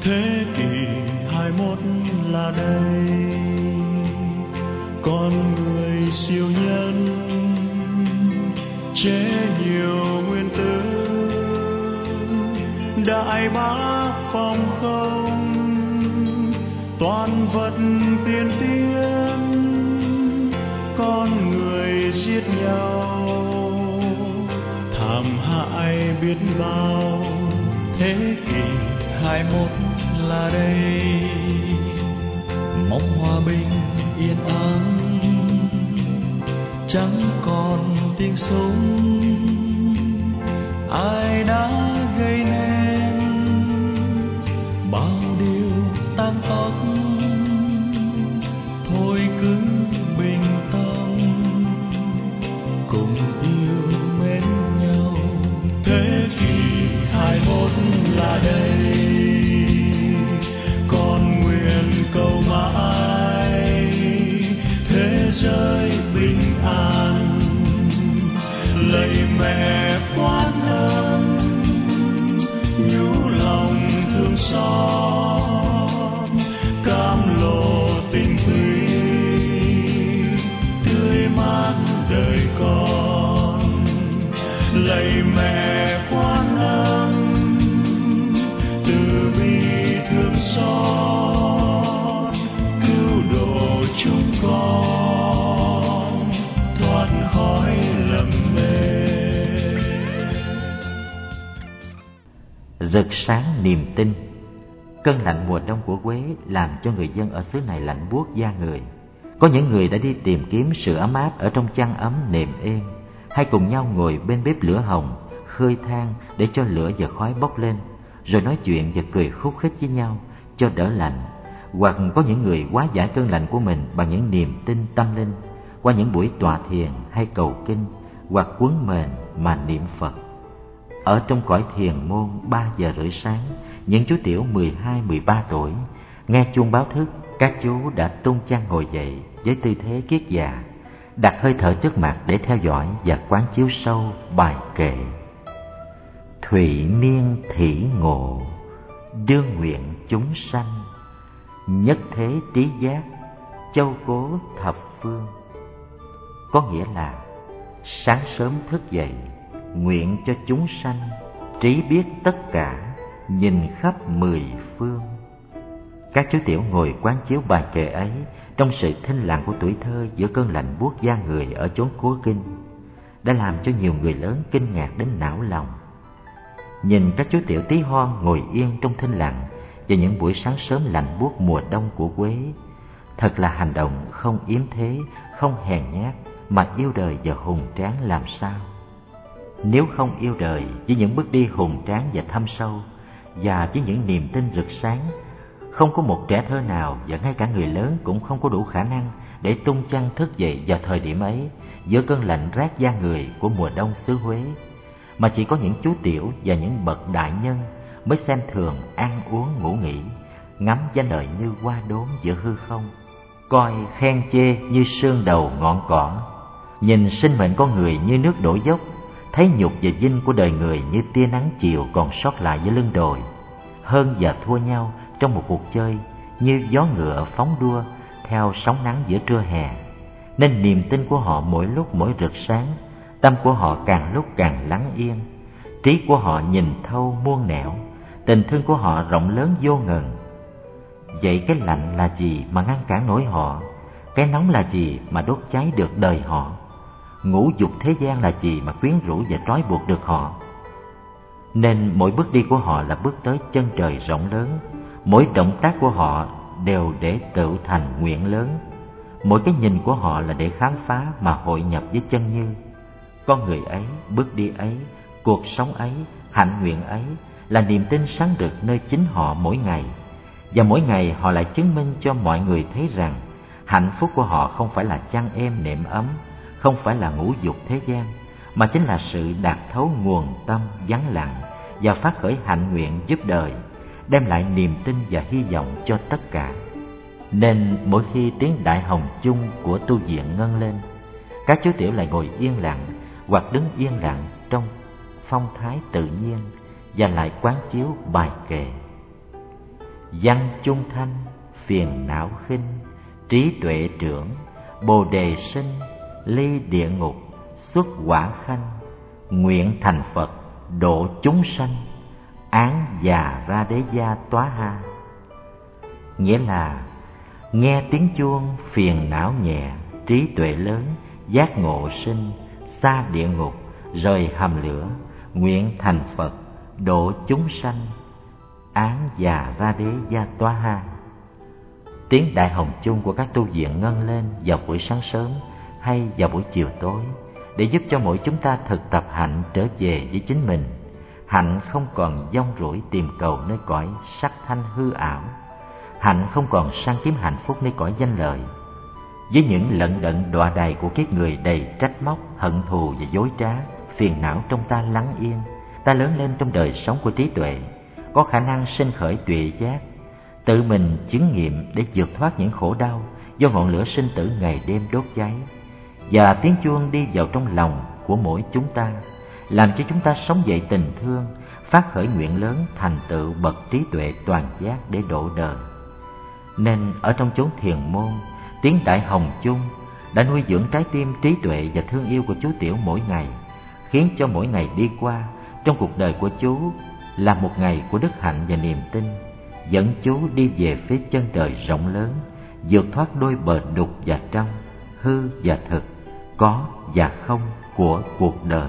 Thế kỷ 21 là đây, con người siêu nhân chế nhiều nguyên tử, đại bác phong không, toàn vật tiên tiến, con người giết nhau thảm hại biết bao. Thế kỷ 21 là đây, mong hòa bình yên ắng, chẳng còn tiếng súng. Ai đã gây nên bao điều tan tóc, thôi cứ bình tâm cùng yêu mến nhau. Thế kỷ 21 là đây, con nguyện cầu mãi thế giới bình an. Lạy mẹ Quan Âm nhủ lòng thương xót, cam lộ tình thủy tươi mát đời con. Lạy mẹ Quan Âm từ bi thương xót, cứu độ chúng con thoát khỏi lầm mê. Rực sáng niềm tin. Cơn lạnh mùa đông của Quế làm cho người dân ở xứ này lạnh buốt da người. Có những người đã đi tìm kiếm sự ấm áp ở trong chăn ấm nệm êm, hay cùng nhau ngồi bên bếp lửa hồng, khơi than để cho lửa và khói bốc lên, rồi nói chuyện và cười khúc khích với nhau cho đỡ lạnh. Hoặc có những người hóa giải cơn lạnh của mình bằng những niềm tin tâm linh, qua những buổi tọa thiền hay cầu kinh, hoặc quấn mền mà niệm Phật. Ở trong cõi thiền môn 3 giờ rưỡi sáng, những chú tiểu 12-13 tuổi nghe chuông báo thức, các chú đã tung chăn ngồi dậy với tư thế kiết già, đặt hơi thở trước mặt để theo dõi và quán chiếu sâu bài kệ. Thủy niên thỉ ngộ, đương nguyện chúng sanh, nhất thế trí giác, châu cố thập phương. Có nghĩa là sáng sớm thức dậy, nguyện cho chúng sanh trí biết tất cả, nhìn khắp 10 phương. Các chú tiểu ngồi quán chiếu bài kệ ấy trong sự thinh lặng của tuổi thơ giữa cơn lạnh buốt da người ở chốn cố kinh, đã làm cho nhiều người lớn kinh ngạc đến não lòng. Nhìn các chú tiểu tí hon ngồi yên trong thinh lặng vào những buổi sáng sớm lạnh buốt mùa đông của Quế, thật là hành động không yếm thế, không hèn nhát, mà yêu đời và hùng tráng làm sao. Nếu không yêu đời với những bước đi hùng tráng và thâm sâu, và với những niềm tin rực sáng, không có một trẻ thơ nào và ngay cả người lớn cũng không có đủ khả năng để tung chăn thức dậy vào thời điểm ấy giữa cơn lạnh rát da người của mùa đông xứ Huế, mà chỉ có những chú tiểu và những bậc đại nhân mới xem thường ăn uống ngủ nghỉ, ngắm danh lợi như hoa đốm giữa hư không, coi khen chê như sương đầu ngọn cỏ, nhìn sinh mệnh con người như nước đổ dốc, thấy nhục và vinh của đời người như tia nắng chiều còn sót lại với lưng đồi, hơn và thua nhau trong một cuộc chơi như gió ngựa phóng đua theo sóng nắng giữa trưa hè. Nên niềm tin của họ mỗi lúc mỗi rực sáng, tâm của họ càng lúc càng lắng yên, trí của họ nhìn thâu muôn nẻo, tình thương của họ rộng lớn vô ngần. Vậy cái lạnh là gì mà ngăn cản nổi họ? Cái nóng là gì mà đốt cháy được đời họ? Ngũ dục thế gian là gì mà quyến rũ và trói buộc được họ? Nên mỗi bước đi của họ là bước tới chân trời rộng lớn, mỗi động tác của họ đều để tự thành nguyện lớn, mỗi cái nhìn của họ là để khám phá mà hội nhập với chân như. Con người ấy, bước đi ấy, cuộc sống ấy, hạnh nguyện ấy là niềm tin sáng rực nơi chính họ mỗi ngày. Và mỗi ngày họ lại chứng minh cho mọi người thấy rằng hạnh phúc của họ không phải là chăn êm nệm ấm, không phải là ngũ dục thế gian, mà chính là sự đạt thấu nguồn tâm vắng lặng và phát khởi hạnh nguyện giúp đời, đem lại niềm tin và hy vọng cho tất cả. Nên mỗi khi tiếng đại hồng chung của tu viện ngân lên, các chú tiểu lại ngồi yên lặng hoặc đứng yên lặng trong phong thái tự nhiên và lại quán chiếu bài kệ. Văn chung thanh, phiền não khinh, trí tuệ trưởng, bồ đề sinh, ly địa ngục, xuất quả khanh, nguyện thành Phật, độ chúng sanh, án già ra đế gia tóa ha. Nghĩa là nghe tiếng chuông phiền não nhẹ, trí tuệ lớn, giác ngộ sinh, xa địa ngục, rời hầm lửa, nguyện thành Phật, độ chúng sanh, án già ra đế gia tóa ha. Tiếng đại hồng chung của các tu viện ngân lên vào buổi sáng sớm hay vào buổi chiều tối, để giúp cho mỗi chúng ta thực tập hạnh trở về với chính mình. Hạnh không còn vong ruổi tìm cầu nơi cõi sắc thanh hư ảo. Hạnh không còn sang kiếm hạnh phúc nơi cõi danh lợi. Với những lận đận đọa đày của kiếp người đầy trách móc, hận thù và dối trá, phiền não trong ta lắng yên, ta lớn lên trong đời sống của trí tuệ, có khả năng sinh khởi tuệ giác, tự mình chứng nghiệm để vượt thoát những khổ đau do ngọn lửa sinh tử ngày đêm đốt cháy. Và tiếng chuông đi vào trong lòng của mỗi chúng ta, làm cho chúng ta sống dậy tình thương, phát khởi nguyện lớn thành tựu bậc trí tuệ toàn giác để độ đời. Nên ở trong chốn thiền môn, tiếng đại hồng chung đã nuôi dưỡng trái tim trí tuệ và thương yêu của chú Tiểu mỗi ngày, khiến cho mỗi ngày đi qua trong cuộc đời của chú là một ngày của đức hạnh và niềm tin, dẫn chú đi về phía chân trời rộng lớn, vượt thoát đôi bờ đục và trong, hư và thực, có và không của cuộc đời.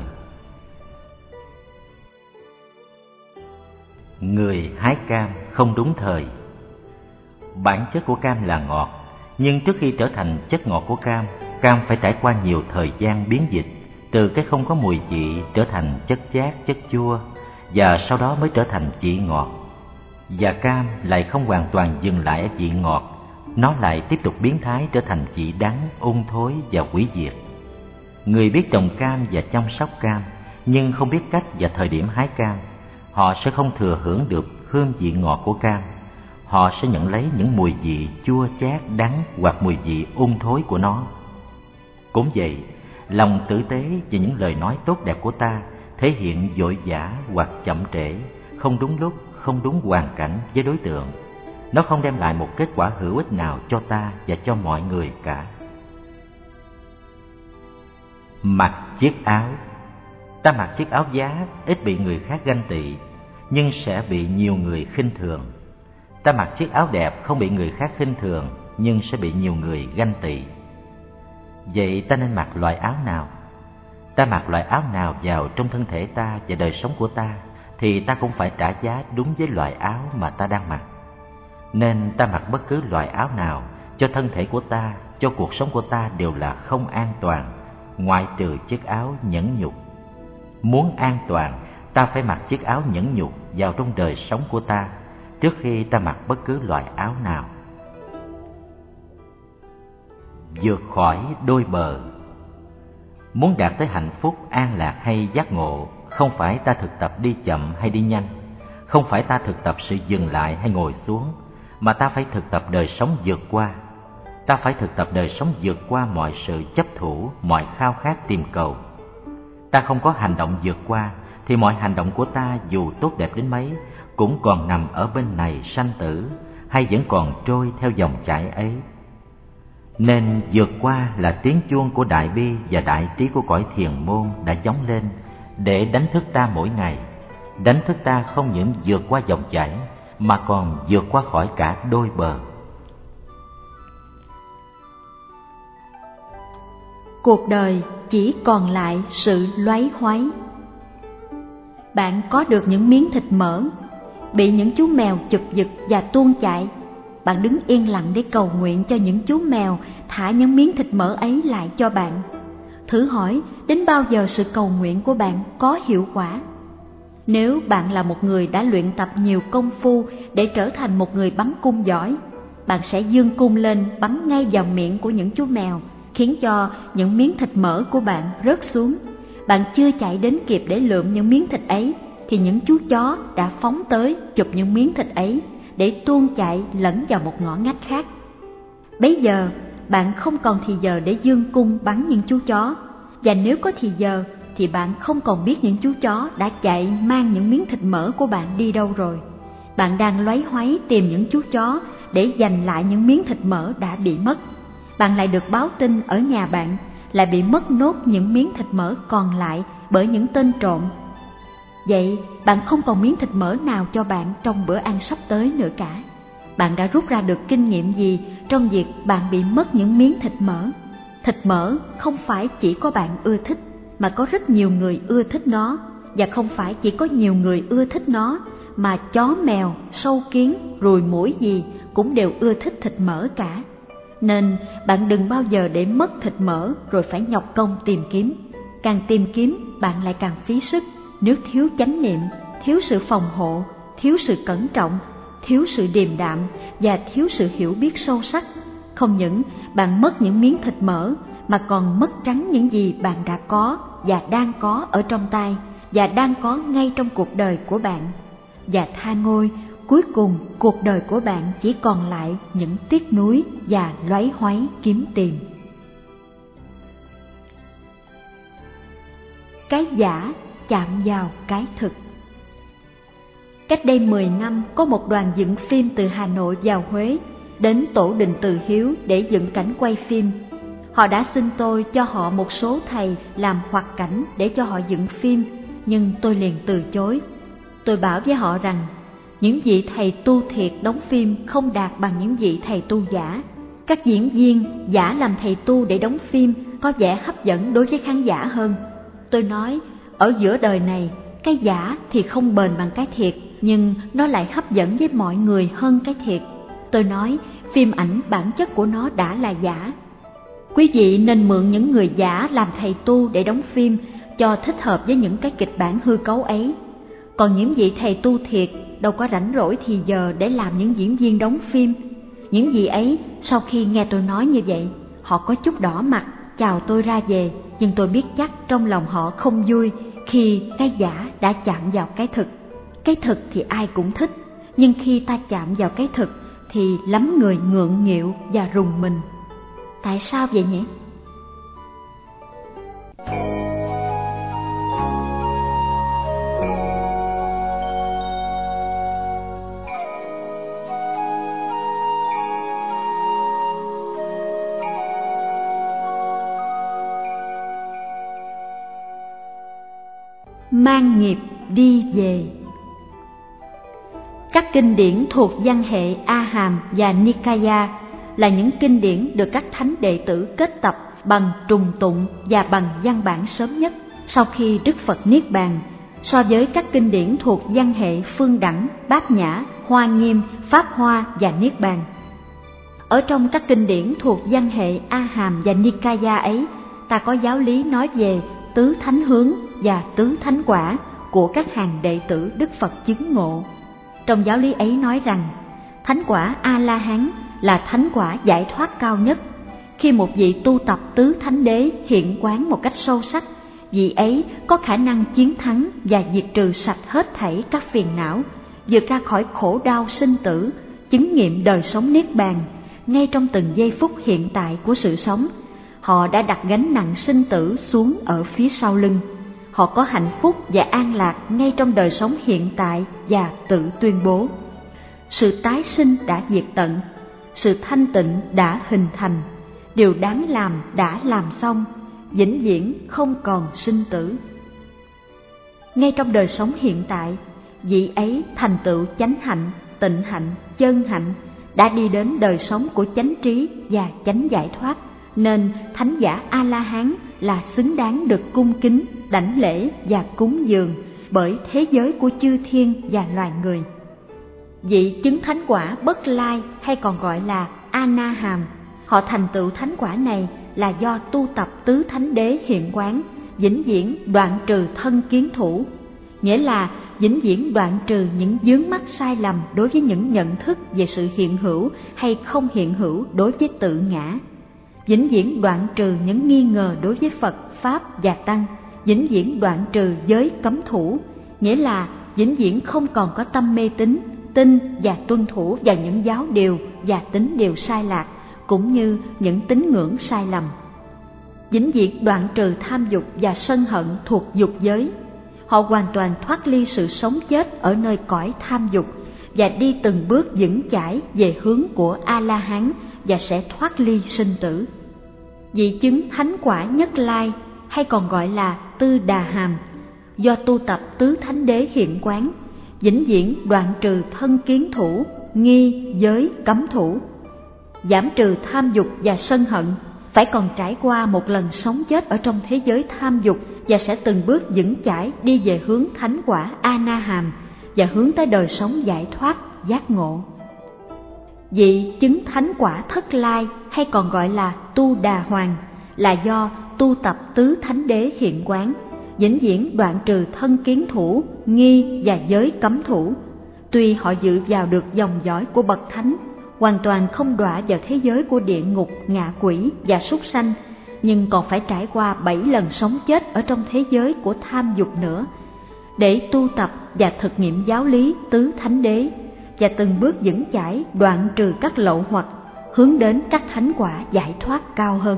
Người hái cam không đúng thời. Bản chất của cam là ngọt, nhưng trước khi trở thành chất ngọt của cam phải trải qua nhiều thời gian biến dịch, từ cái không có mùi vị trở thành chất chát, chất chua, và sau đó mới trở thành vị ngọt. Và cam lại không hoàn toàn dừng lại ở vị ngọt, nó lại tiếp tục biến thái trở thành vị đắng, ung thối và hủy diệt. Người biết trồng cam và chăm sóc cam, nhưng không biết cách và thời điểm hái cam, họ sẽ không thừa hưởng được hương vị ngọt của cam. Họ sẽ nhận lấy những mùi vị chua chát, đắng hoặc mùi vị ung thối của nó. Cũng vậy, lòng tử tế và những lời nói tốt đẹp của ta thể hiện vội vã hoặc chậm trễ, không đúng lúc, không đúng hoàn cảnh với đối tượng. Nó không đem lại một kết quả hữu ích nào cho ta và cho mọi người cả. Mặc chiếc áo. Ta mặc chiếc áo giá ít bị người khác ganh tị, nhưng sẽ bị nhiều người khinh thường. Ta mặc chiếc áo đẹp không bị người khác khinh thường, nhưng sẽ bị nhiều người ganh tị. Vậy ta nên mặc loại áo nào? Ta mặc loại áo nào vào trong thân thể ta và đời sống của ta, thì ta cũng phải trả giá đúng với loại áo mà ta đang mặc. Nên ta mặc bất cứ loại áo nào cho thân thể của ta, cho cuộc sống của ta đều là không an toàn, ngoại trừ chiếc áo nhẫn nhục. Muốn an toàn, ta phải mặc chiếc áo nhẫn nhục vào trong đời sống của ta trước khi ta mặc bất cứ loại áo nào. Vượt khỏi đôi bờ. Muốn đạt tới hạnh phúc, an lạc hay giác ngộ, không phải ta thực tập đi chậm hay đi nhanh, không phải ta thực tập sự dừng lại hay ngồi xuống, mà ta phải thực tập đời sống vượt qua. Ta phải thực tập đời sống vượt qua mọi sự chấp thủ, mọi khao khát tìm cầu. Ta không có hành động vượt qua, thì mọi hành động của ta dù tốt đẹp đến mấy cũng còn nằm ở bên này sanh tử, hay vẫn còn trôi theo dòng chảy ấy. Nên vượt qua là tiếng chuông của đại bi và đại trí của cõi thiền môn đã vọng lên để đánh thức ta mỗi ngày. Đánh thức ta không những vượt qua dòng chảy, mà còn vượt qua khỏi cả đôi bờ. Cuộc đời chỉ còn lại sự loáy hoáy. Bạn có được những miếng thịt mỡ, bị những chú mèo chụp giật và tuôn chạy. Bạn đứng yên lặng để cầu nguyện cho những chú mèo thả những miếng thịt mỡ ấy lại cho bạn. Thử hỏi đến bao giờ sự cầu nguyện của bạn có hiệu quả? Nếu bạn là một người đã luyện tập nhiều công phu để trở thành một người bắn cung giỏi, bạn sẽ giương cung lên bắn ngay vào miệng của những chú mèo, khiến cho những miếng thịt mỡ của bạn rớt xuống. Bạn chưa chạy đến kịp để lượm những miếng thịt ấy, thì những chú chó đã phóng tới chụp những miếng thịt ấy để tuôn chạy lẫn vào một ngõ ngách khác. Bấy giờ bạn không còn thì giờ để giương cung bắn những chú chó, và nếu có thì giờ thì bạn không còn biết những chú chó đã chạy mang những miếng thịt mỡ của bạn đi đâu rồi. Bạn đang loáy hoáy tìm những chú chó để giành lại những miếng thịt mỡ đã bị mất. Bạn lại được báo tin ở nhà bạn lại bị mất nốt những miếng thịt mỡ còn lại bởi những tên trộm. Vậy bạn không còn miếng thịt mỡ nào cho bạn trong bữa ăn sắp tới nữa cả. Bạn đã rút ra được kinh nghiệm gì trong việc bạn bị mất những miếng thịt mỡ? Thịt mỡ không phải chỉ có bạn ưa thích, mà có rất nhiều người ưa thích nó. Và không phải chỉ có nhiều người ưa thích nó, mà chó mèo, sâu kiến, ruồi muỗi gì cũng đều ưa thích thịt mỡ cả. Nên bạn đừng bao giờ để mất thịt mỡ rồi phải nhọc công tìm kiếm. Càng tìm kiếm bạn lại càng phí sức. Nếu thiếu chánh niệm, thiếu sự phòng hộ, thiếu sự cẩn trọng, thiếu sự điềm đạm và thiếu sự hiểu biết sâu sắc, không những bạn mất những miếng thịt mỡ mà còn mất trắng những gì bạn đã có và đang có ở trong tay và đang có ngay trong cuộc đời của bạn. Và tha ngôi, cuối cùng cuộc đời của bạn chỉ còn lại những tiếc nuối và loáy hoáy kiếm tìm. Cái giả chạm vào cái thực. Cách đây 10 năm, có một đoàn dựng phim từ Hà Nội vào Huế đến Tổ đình Từ Hiếu để dựng cảnh quay phim. Họ đã xin tôi cho họ một số thầy làm hoạt cảnh để cho họ dựng phim, nhưng tôi liền từ chối. Tôi bảo với họ rằng những vị thầy tu thiệt đóng phim không đạt bằng những vị thầy tu giả. Các diễn viên giả làm thầy tu để đóng phim có vẻ hấp dẫn đối với khán giả hơn. Tôi nói, ở giữa đời này, cái giả thì không bền bằng cái thiệt, nhưng nó lại hấp dẫn với mọi người hơn cái thiệt. Tôi nói, phim ảnh bản chất của nó đã là giả. Quý vị nên mượn những người giả làm thầy tu để đóng phim cho thích hợp với những cái kịch bản hư cấu ấy. Còn những vị thầy tu thiệt đâu có rảnh rỗi thì giờ để làm những diễn viên đóng phim. Những vị ấy sau khi nghe tôi nói như vậy, họ có chút đỏ mặt chào tôi ra về, nhưng tôi biết chắc trong lòng họ không vui khi cái giả đã chạm vào cái thực. Cái thực thì ai cũng thích, nhưng khi ta chạm vào cái thực thì lắm người ngượng nghịu và rùng mình. Tại sao vậy nhỉ? Mang nghiệp đi về. Các kinh điển thuộc văn hệ A Hàm và Nikaya là những kinh điển được các thánh đệ tử kết tập bằng trùng tụng và bằng văn bản sớm nhất sau khi Đức Phật Niết Bàn, so với các kinh điển thuộc văn hệ Phương Đẳng, Bát Nhã, Hoa Nghiêm, Pháp Hoa và Niết Bàn. Ở trong các kinh điển thuộc văn hệ A Hàm và Nikaya ấy, ta có giáo lý nói về tứ thánh hướng và tứ thánh quả của các hàng đệ tử Đức Phật chứng ngộ. Trong giáo lý ấy nói rằng, thánh quả A-la-hán là thánh quả giải thoát cao nhất. Khi một vị tu tập tứ thánh đế hiện quán một cách sâu sắc, vị ấy có khả năng chiến thắng và diệt trừ sạch hết thảy các phiền não, vượt ra khỏi khổ đau sinh tử, chứng nghiệm đời sống niết bàn. Ngay trong từng giây phút hiện tại của sự sống, họ đã đặt gánh nặng sinh tử xuống ở phía sau lưng. Họ có hạnh phúc và an lạc ngay trong đời sống hiện tại và tự tuyên bố: sự tái sinh đã diệt tận, sự thanh tịnh đã hình thành, điều đáng làm đã làm xong, vĩnh viễn không còn sinh tử. Ngay trong đời sống hiện tại, vị ấy thành tựu chánh hạnh, tịnh hạnh, chân hạnh, đã đi đến đời sống của chánh trí và chánh giải thoát, nên thánh giả A-la-hán là xứng đáng được cung kính, đảnh lễ và cúng dường bởi thế giới của chư thiên và loài người. Vị chứng thánh quả Bất Lai hay còn gọi là A-na-hàm, họ thành tựu thánh quả này là do tu tập tứ thánh đế hiện quán, vĩnh viễn đoạn trừ thân kiến thủ, nghĩa là vĩnh viễn đoạn trừ những vướng mắc sai lầm đối với những nhận thức về sự hiện hữu hay không hiện hữu đối với tự ngã, vĩnh viễn đoạn trừ những nghi ngờ đối với Phật, Pháp và Tăng, vĩnh viễn đoạn trừ giới cấm thủ, nghĩa là vĩnh viễn không còn có tâm mê tín, tin và tuân thủ vào những giáo điều và tín điều sai lạc, cũng như những tín ngưỡng sai lầm. Vĩnh viễn đoạn trừ tham dục và sân hận thuộc dục giới. Họ hoàn toàn thoát ly sự sống chết ở nơi cõi tham dục, và đi từng bước vững chãi về hướng của A-la-hán và sẽ thoát ly sinh tử. Vị chứng thánh quả Nhất Lai hay còn gọi là Tư Đà Hàm, do tu tập tứ thánh đế hiện quán, vĩnh viễn đoạn trừ thân kiến thủ, nghi, giới, cấm thủ, giảm trừ tham dục và sân hận, phải còn trải qua một lần sống chết ở trong thế giới tham dục và sẽ từng bước vững chãi đi về hướng thánh quả A-na-hàm và hướng tới đời sống giải thoát, giác ngộ. Vị chứng thánh quả Thất Lai hay còn gọi là Tu Đà Hoàng là do tu tập tứ thánh đế hiện quán, vĩnh viễn đoạn trừ thân kiến thủ, nghi và giới cấm thủ. Tuy họ dự vào được dòng dõi của bậc thánh, hoàn toàn không đọa vào thế giới của địa ngục, ngạ quỷ và súc sanh, nhưng còn phải trải qua 7 lần sống chết ở trong thế giới của tham dục nữa, để tu tập và thực nghiệm giáo lý tứ thánh đế, và từng bước vững chãi đoạn trừ các lậu hoặc, hướng đến các thánh quả giải thoát cao hơn.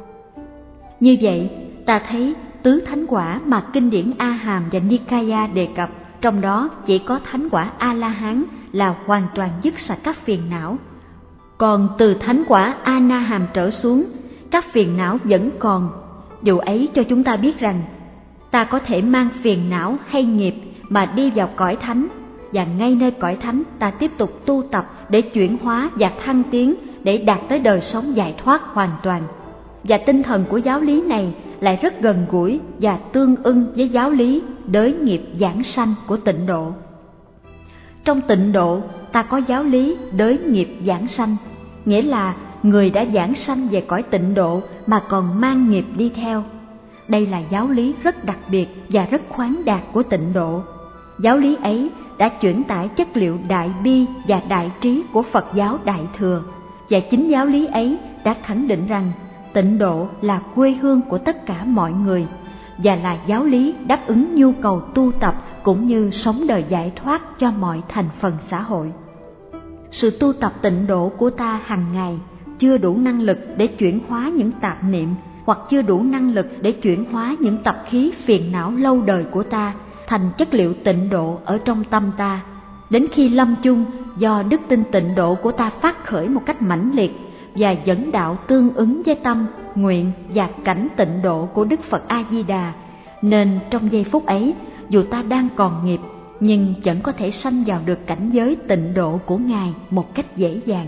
Như vậy, ta thấy tứ thánh quả mà kinh điển A Hàm và Nikaya đề cập, trong đó chỉ có thánh quả A-la-hán là hoàn toàn dứt sạch các phiền não. Còn từ thánh quả A-na-hàm trở xuống, các phiền não vẫn còn. Điều ấy cho chúng ta biết rằng ta có thể mang phiền não hay nghiệp mà đi vào cõi thánh, và ngay nơi cõi thánh ta tiếp tục tu tập để chuyển hóa và thăng tiến, để đạt tới đời sống giải thoát hoàn toàn. Và tinh thần của giáo lý này lại rất gần gũi và tương ưng với giáo lý đới nghiệp giảng sanh của Tịnh Độ. Trong Tịnh Độ, ta có giáo lý đới nghiệp giảng sanh, nghĩa là người đã giảng sanh về cõi Tịnh Độ mà còn mang nghiệp đi theo. Đây là giáo lý rất đặc biệt và rất khoáng đạt của Tịnh Độ. Giáo lý ấy đã chuyển tải chất liệu đại bi và đại trí của Phật giáo Đại Thừa, và chính giáo lý ấy đã khẳng định rằng Tịnh Độ là quê hương của tất cả mọi người, và là giáo lý đáp ứng nhu cầu tu tập cũng như sống đời giải thoát cho mọi thành phần xã hội. Sự tu tập Tịnh Độ của ta hàng ngày chưa đủ năng lực để chuyển hóa những tạp niệm, hoặc chưa đủ năng lực để chuyển hóa những tập khí phiền não lâu đời của ta thành chất liệu Tịnh Độ ở trong tâm ta. Đến khi lâm chung, do đức tin Tịnh Độ của ta phát khởi một cách mãnh liệt và dẫn đạo tương ứng với tâm, nguyện và cảnh Tịnh Độ của Đức Phật A-di-đà, nên trong giây phút ấy, dù ta đang còn nghiệp, nhưng vẫn có thể sanh vào được cảnh giới Tịnh Độ của Ngài một cách dễ dàng.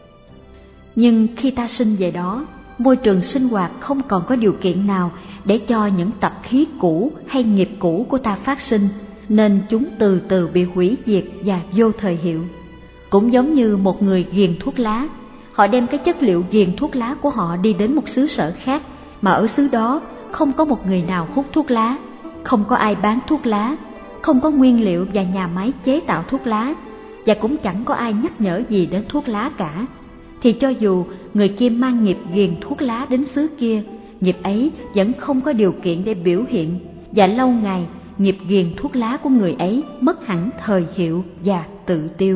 Nhưng khi ta sinh về đó, môi trường sinh hoạt không còn có điều kiện nào để cho những tập khí cũ hay nghiệp cũ của ta phát sinh, nên chúng từ từ bị hủy diệt và vô thời hiệu. Cũng giống như một người ghiền thuốc lá, họ đem cái chất liệu ghiền thuốc lá của họ đi đến một xứ sở khác, mà ở xứ đó không có một người nào hút thuốc lá, không có ai bán thuốc lá, không có nguyên liệu và nhà máy chế tạo thuốc lá, và cũng chẳng có ai nhắc nhở gì đến thuốc lá cả. Thì cho dù người kia mang nghiệp ghiền thuốc lá đến xứ kia, nghiệp ấy vẫn không có điều kiện để biểu hiện, và lâu ngày nghiệp ghiền thuốc lá của người ấy mất hẳn thời hiệu và tự tiêu.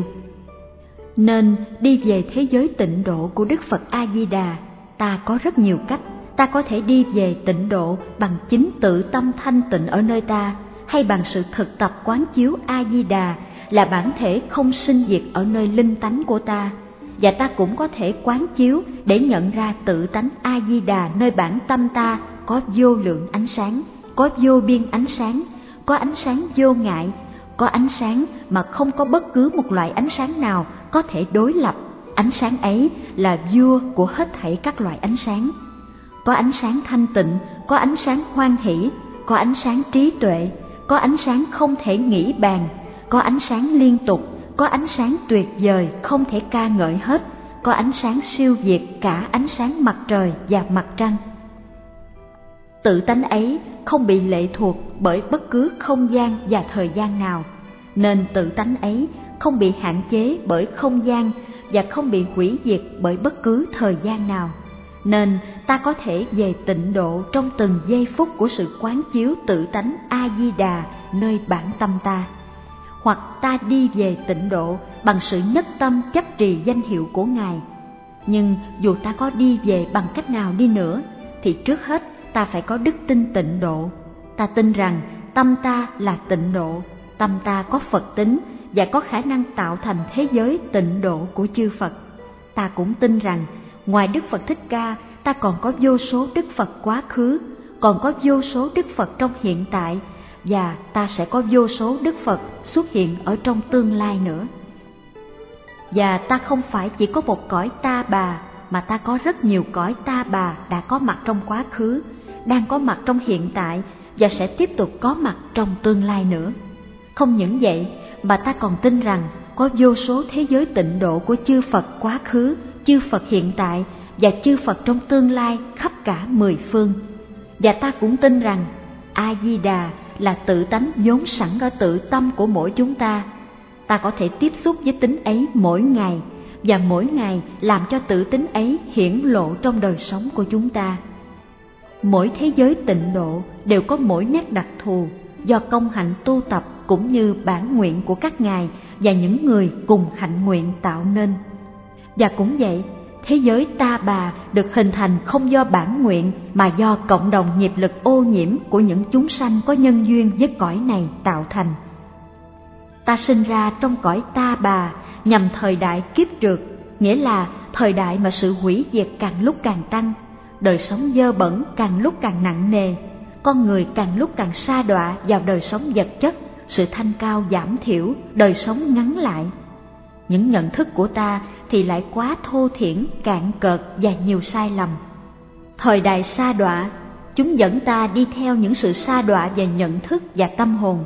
Nên đi về thế giới Tịnh Độ của Đức Phật A-di-đà, ta có rất nhiều cách. Ta có thể đi về Tịnh Độ bằng chính tự tâm thanh tịnh ở nơi ta, hay bằng sự thực tập quán chiếu A-di-đà là bản thể không sinh diệt ở nơi linh tánh của ta. Và ta cũng có thể quán chiếu để nhận ra tự tánh A-di-đà nơi bản tâm ta có vô lượng ánh sáng, có vô biên ánh sáng, có ánh sáng vô ngại, có ánh sáng mà không có bất cứ một loại ánh sáng nào có thể đối lập. Ánh sáng ấy là vua của hết thảy các loại ánh sáng. Có ánh sáng thanh tịnh, có ánh sáng hoan hỷ, có ánh sáng trí tuệ, có ánh sáng không thể nghĩ bàn, có ánh sáng liên tục, có ánh sáng tuyệt vời không thể ca ngợi hết, có ánh sáng siêu việt cả ánh sáng mặt trời và mặt trăng. Tự tánh ấy không bị lệ thuộc bởi bất cứ không gian và thời gian nào, nên tự tánh ấy không bị hạn chế bởi không gian và không bị hủy diệt bởi bất cứ thời gian nào. Nên ta có thể về Tịnh Độ trong từng giây phút của sự quán chiếu tự tánh A-di-đà nơi bản tâm ta. Hoặc ta đi về Tịnh Độ bằng sự nhất tâm chấp trì danh hiệu của Ngài. Nhưng dù ta có đi về bằng cách nào đi nữa, thì trước hết ta phải có đức tin Tịnh Độ. Ta tin rằng tâm ta là Tịnh Độ, tâm ta có Phật tính và có khả năng tạo thành thế giới tịnh độ của chư Phật. Ta cũng tin rằng ngoài Đức Phật Thích Ca, ta còn có vô số Đức Phật quá khứ, còn có vô số Đức Phật trong hiện tại, và ta sẽ có vô số Đức Phật xuất hiện ở trong tương lai nữa. Và ta không phải chỉ có một cõi ta bà, mà ta có rất nhiều cõi ta bà đã có mặt trong quá khứ, đang có mặt trong hiện tại và sẽ tiếp tục có mặt trong tương lai nữa. Không những vậy, mà ta còn tin rằng có vô số thế giới tịnh độ của chư Phật quá khứ, chư Phật hiện tại và chư Phật trong tương lai khắp cả 10 phương. Và ta cũng tin rằng A-di-đà là tự tánh vốn sẵn ở tự tâm của mỗi chúng ta. Ta có thể tiếp xúc với tính ấy mỗi ngày, và mỗi ngày làm cho tự tính ấy hiển lộ trong đời sống của chúng ta. Mỗi thế giới tịnh độ đều có mỗi nét đặc thù do công hạnh tu tập cũng như bản nguyện của các ngài và những người cùng hạnh nguyện tạo nên. Và cũng vậy, thế giới ta bà được hình thành không do bản nguyện mà do cộng đồng nghiệp lực ô nhiễm của những chúng sanh có nhân duyên với cõi này tạo thành. Ta sinh ra trong cõi ta bà nhằm thời đại kiếp trượt, nghĩa là thời đại mà sự hủy diệt càng lúc càng tăng, đời sống dơ bẩn càng lúc càng nặng nề, con người càng lúc càng sa đọa vào đời sống vật chất, sự thanh cao giảm thiểu, đời sống ngắn lại. Những nhận thức của ta thì lại quá thô thiển, cạn cợt và nhiều sai lầm. Thời đại sa đọa, chúng dẫn ta đi theo những sự sa đọa về nhận thức và tâm hồn.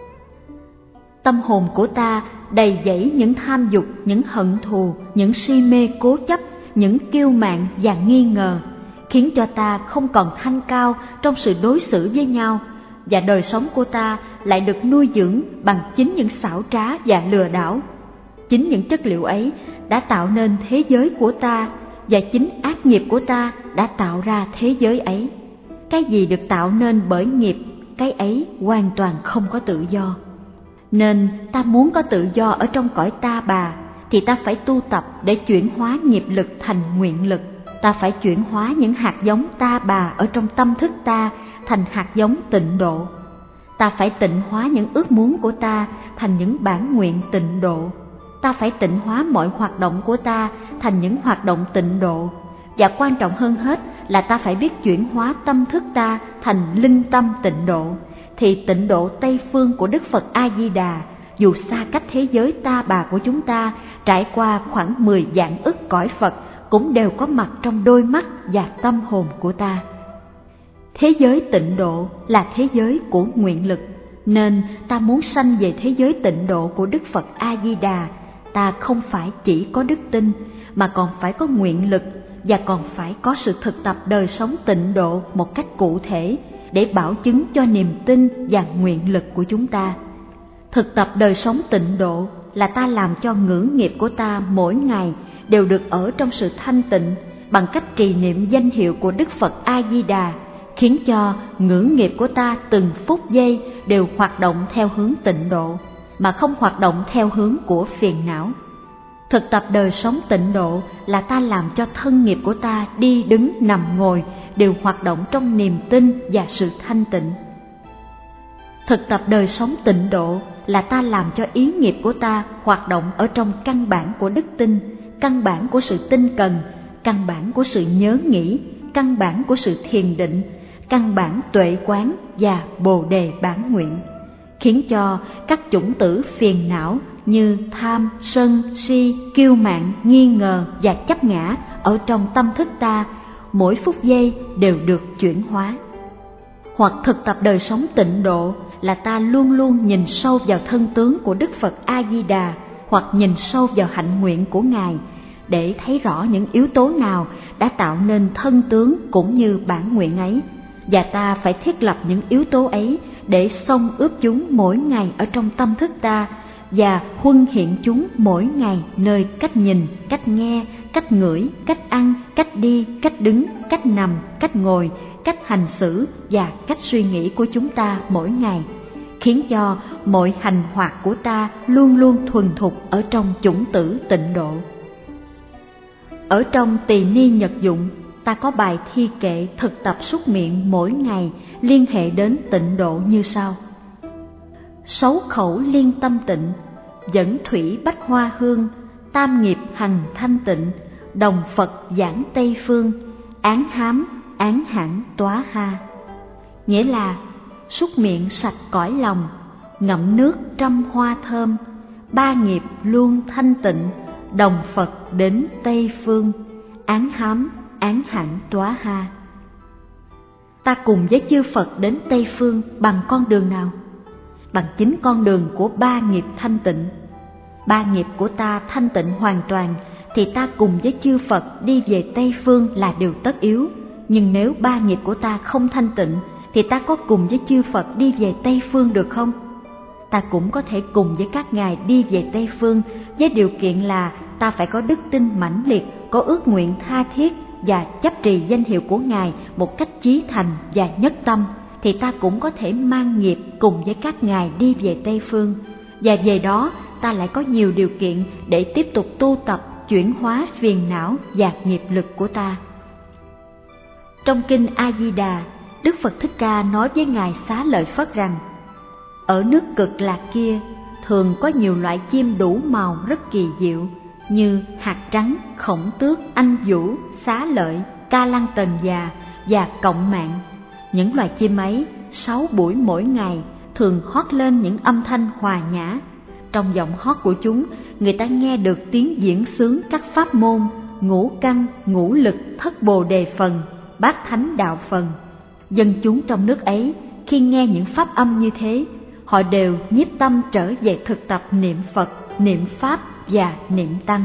Tâm hồn của ta đầy dẫy những tham dục, những hận thù, những si mê cố chấp, những kiêu mạn và nghi ngờ, khiến cho ta không còn thanh cao trong sự đối xử với nhau, và đời sống của ta lại được nuôi dưỡng bằng chính những xảo trá và lừa đảo. Chính những chất liệu ấy đã tạo nên thế giới của ta, và chính ác nghiệp của ta đã tạo ra thế giới ấy. Cái gì được tạo nên bởi nghiệp, cái ấy hoàn toàn không có tự do. Nên ta muốn có tự do ở trong cõi ta bà, thì ta phải tu tập để chuyển hóa nghiệp lực thành nguyện lực. Ta phải chuyển hóa những hạt giống ta bà ở trong tâm thức ta thành hạt giống tịnh độ. Ta phải tịnh hóa những ước muốn của ta thành những bản nguyện tịnh độ. Ta phải tịnh hóa mọi hoạt động của ta thành những hoạt động tịnh độ. Và quan trọng hơn hết là ta phải biết chuyển hóa tâm thức ta thành linh tâm tịnh độ. Thì tịnh độ Tây Phương của Đức Phật A-di-đà, dù xa cách thế giới ta bà của chúng ta, trải qua khoảng 10 vạn ức cõi Phật, cũng đều có mặt trong đôi mắt và tâm hồn của ta. Thế giới tịnh độ là thế giới của nguyện lực, nên ta muốn sanh về thế giới tịnh độ của Đức Phật A-di-đà. Ta không phải chỉ có đức tin, mà còn phải có nguyện lực, và còn phải có sự thực tập đời sống tịnh độ một cách cụ thể, để bảo chứng cho niềm tin và nguyện lực của chúng ta. Thực tập đời sống tịnh độ là ta làm cho ngữ nghiệp của ta mỗi ngày đều được ở trong sự thanh tịnh bằng cách trì niệm danh hiệu của Đức Phật A-di-đà, khiến cho ngữ nghiệp của ta từng phút giây đều hoạt động theo hướng tịnh độ, mà không hoạt động theo hướng của phiền não. Thực tập đời sống tịnh độ là ta làm cho thân nghiệp của ta đi đứng nằm ngồi đều hoạt động trong niềm tin và sự thanh tịnh. Thực tập đời sống tịnh độ là ta làm cho ý nghiệp của ta hoạt động ở trong căn bản của đức tin, căn bản của sự tinh cần, căn bản của sự nhớ nghĩ, căn bản của sự thiền định, căn bản tuệ quán và bồ đề bản nguyện, khiến cho các chủng tử phiền não như tham, sân, si, kiêu mạn, nghi ngờ và chấp ngã ở trong tâm thức ta mỗi phút giây đều được chuyển hóa. Hoặc thực tập đời sống tịnh độ là ta luôn luôn nhìn sâu vào thân tướng của Đức Phật A-di-đà, hoặc nhìn sâu vào hạnh nguyện của Ngài, để thấy rõ những yếu tố nào đã tạo nên thân tướng cũng như bản nguyện ấy. Và ta phải thiết lập những yếu tố ấy để xông ướp chúng mỗi ngày ở trong tâm thức ta, và huân hiện chúng mỗi ngày nơi cách nhìn, cách nghe, cách ngửi, cách ăn, cách đi, cách đứng, cách nằm, cách ngồi, cách hành xử và cách suy nghĩ của chúng ta mỗi ngày, khiến cho mọi hành hoạt của ta luôn luôn thuần thục ở trong chủng tử tịnh độ. Ở trong Tỳ Ni Nhật Dụng, ta có bài thi kệ thực tập súc miệng mỗi ngày liên hệ đến tịnh độ như sau: 6 khẩu liên tâm tịnh, dẫn thủy bách hoa hương, tam nghiệp hằng thanh tịnh, đồng Phật giảng Tây phương, án hám, án hãn tóa ha. Nghĩa là súc miệng sạch cõi lòng, ngậm nước trăm hoa thơm, ba nghiệp luôn thanh tịnh, đồng Phật đến Tây phương, án hám, án hãn tóa ha. Ta cùng với chư Phật đến Tây phương bằng con đường nào? Bằng chính con đường của ba nghiệp thanh tịnh. Ba nghiệp của ta thanh tịnh hoàn toàn thì ta cùng với chư Phật đi về Tây phương là điều tất yếu. Nhưng nếu ba nghiệp của ta không thanh tịnh thì ta có cùng với chư Phật đi về Tây phương được không? Ta cũng có thể cùng với các ngài đi về Tây phương, với điều kiện là ta phải có đức tin mãnh liệt, có ước nguyện tha thiết và chấp trì danh hiệu của ngài một cách chí thành và nhất tâm, thì ta cũng có thể mang nghiệp cùng với các ngài đi về Tây phương. Và về đó ta lại có nhiều điều kiện để tiếp tục tu tập chuyển hóa phiền não và nghiệp lực của ta. Trong kinh A Di Đà, Đức Phật Thích Ca nói với ngài Xá Lợi Phất rằng: ở nước Cực Lạc kia thường có nhiều loại chim đủ màu rất kỳ diệu, như hạt trắng, khổng tước, anh vũ, xá lợi, ca lăng tần già và cộng mạng. Những loài chim ấy 6 buổi mỗi ngày thường hót lên những âm thanh hòa nhã. Trong giọng hót của chúng, người ta nghe được tiếng diễn xướng các pháp môn ngũ căn, ngũ lực, thất bồ đề phần, bát thánh đạo phần. Dân chúng trong nước ấy khi nghe những pháp âm như thế, họ đều nhiếp tâm trở về thực tập niệm Phật, niệm Pháp và niệm Tăng.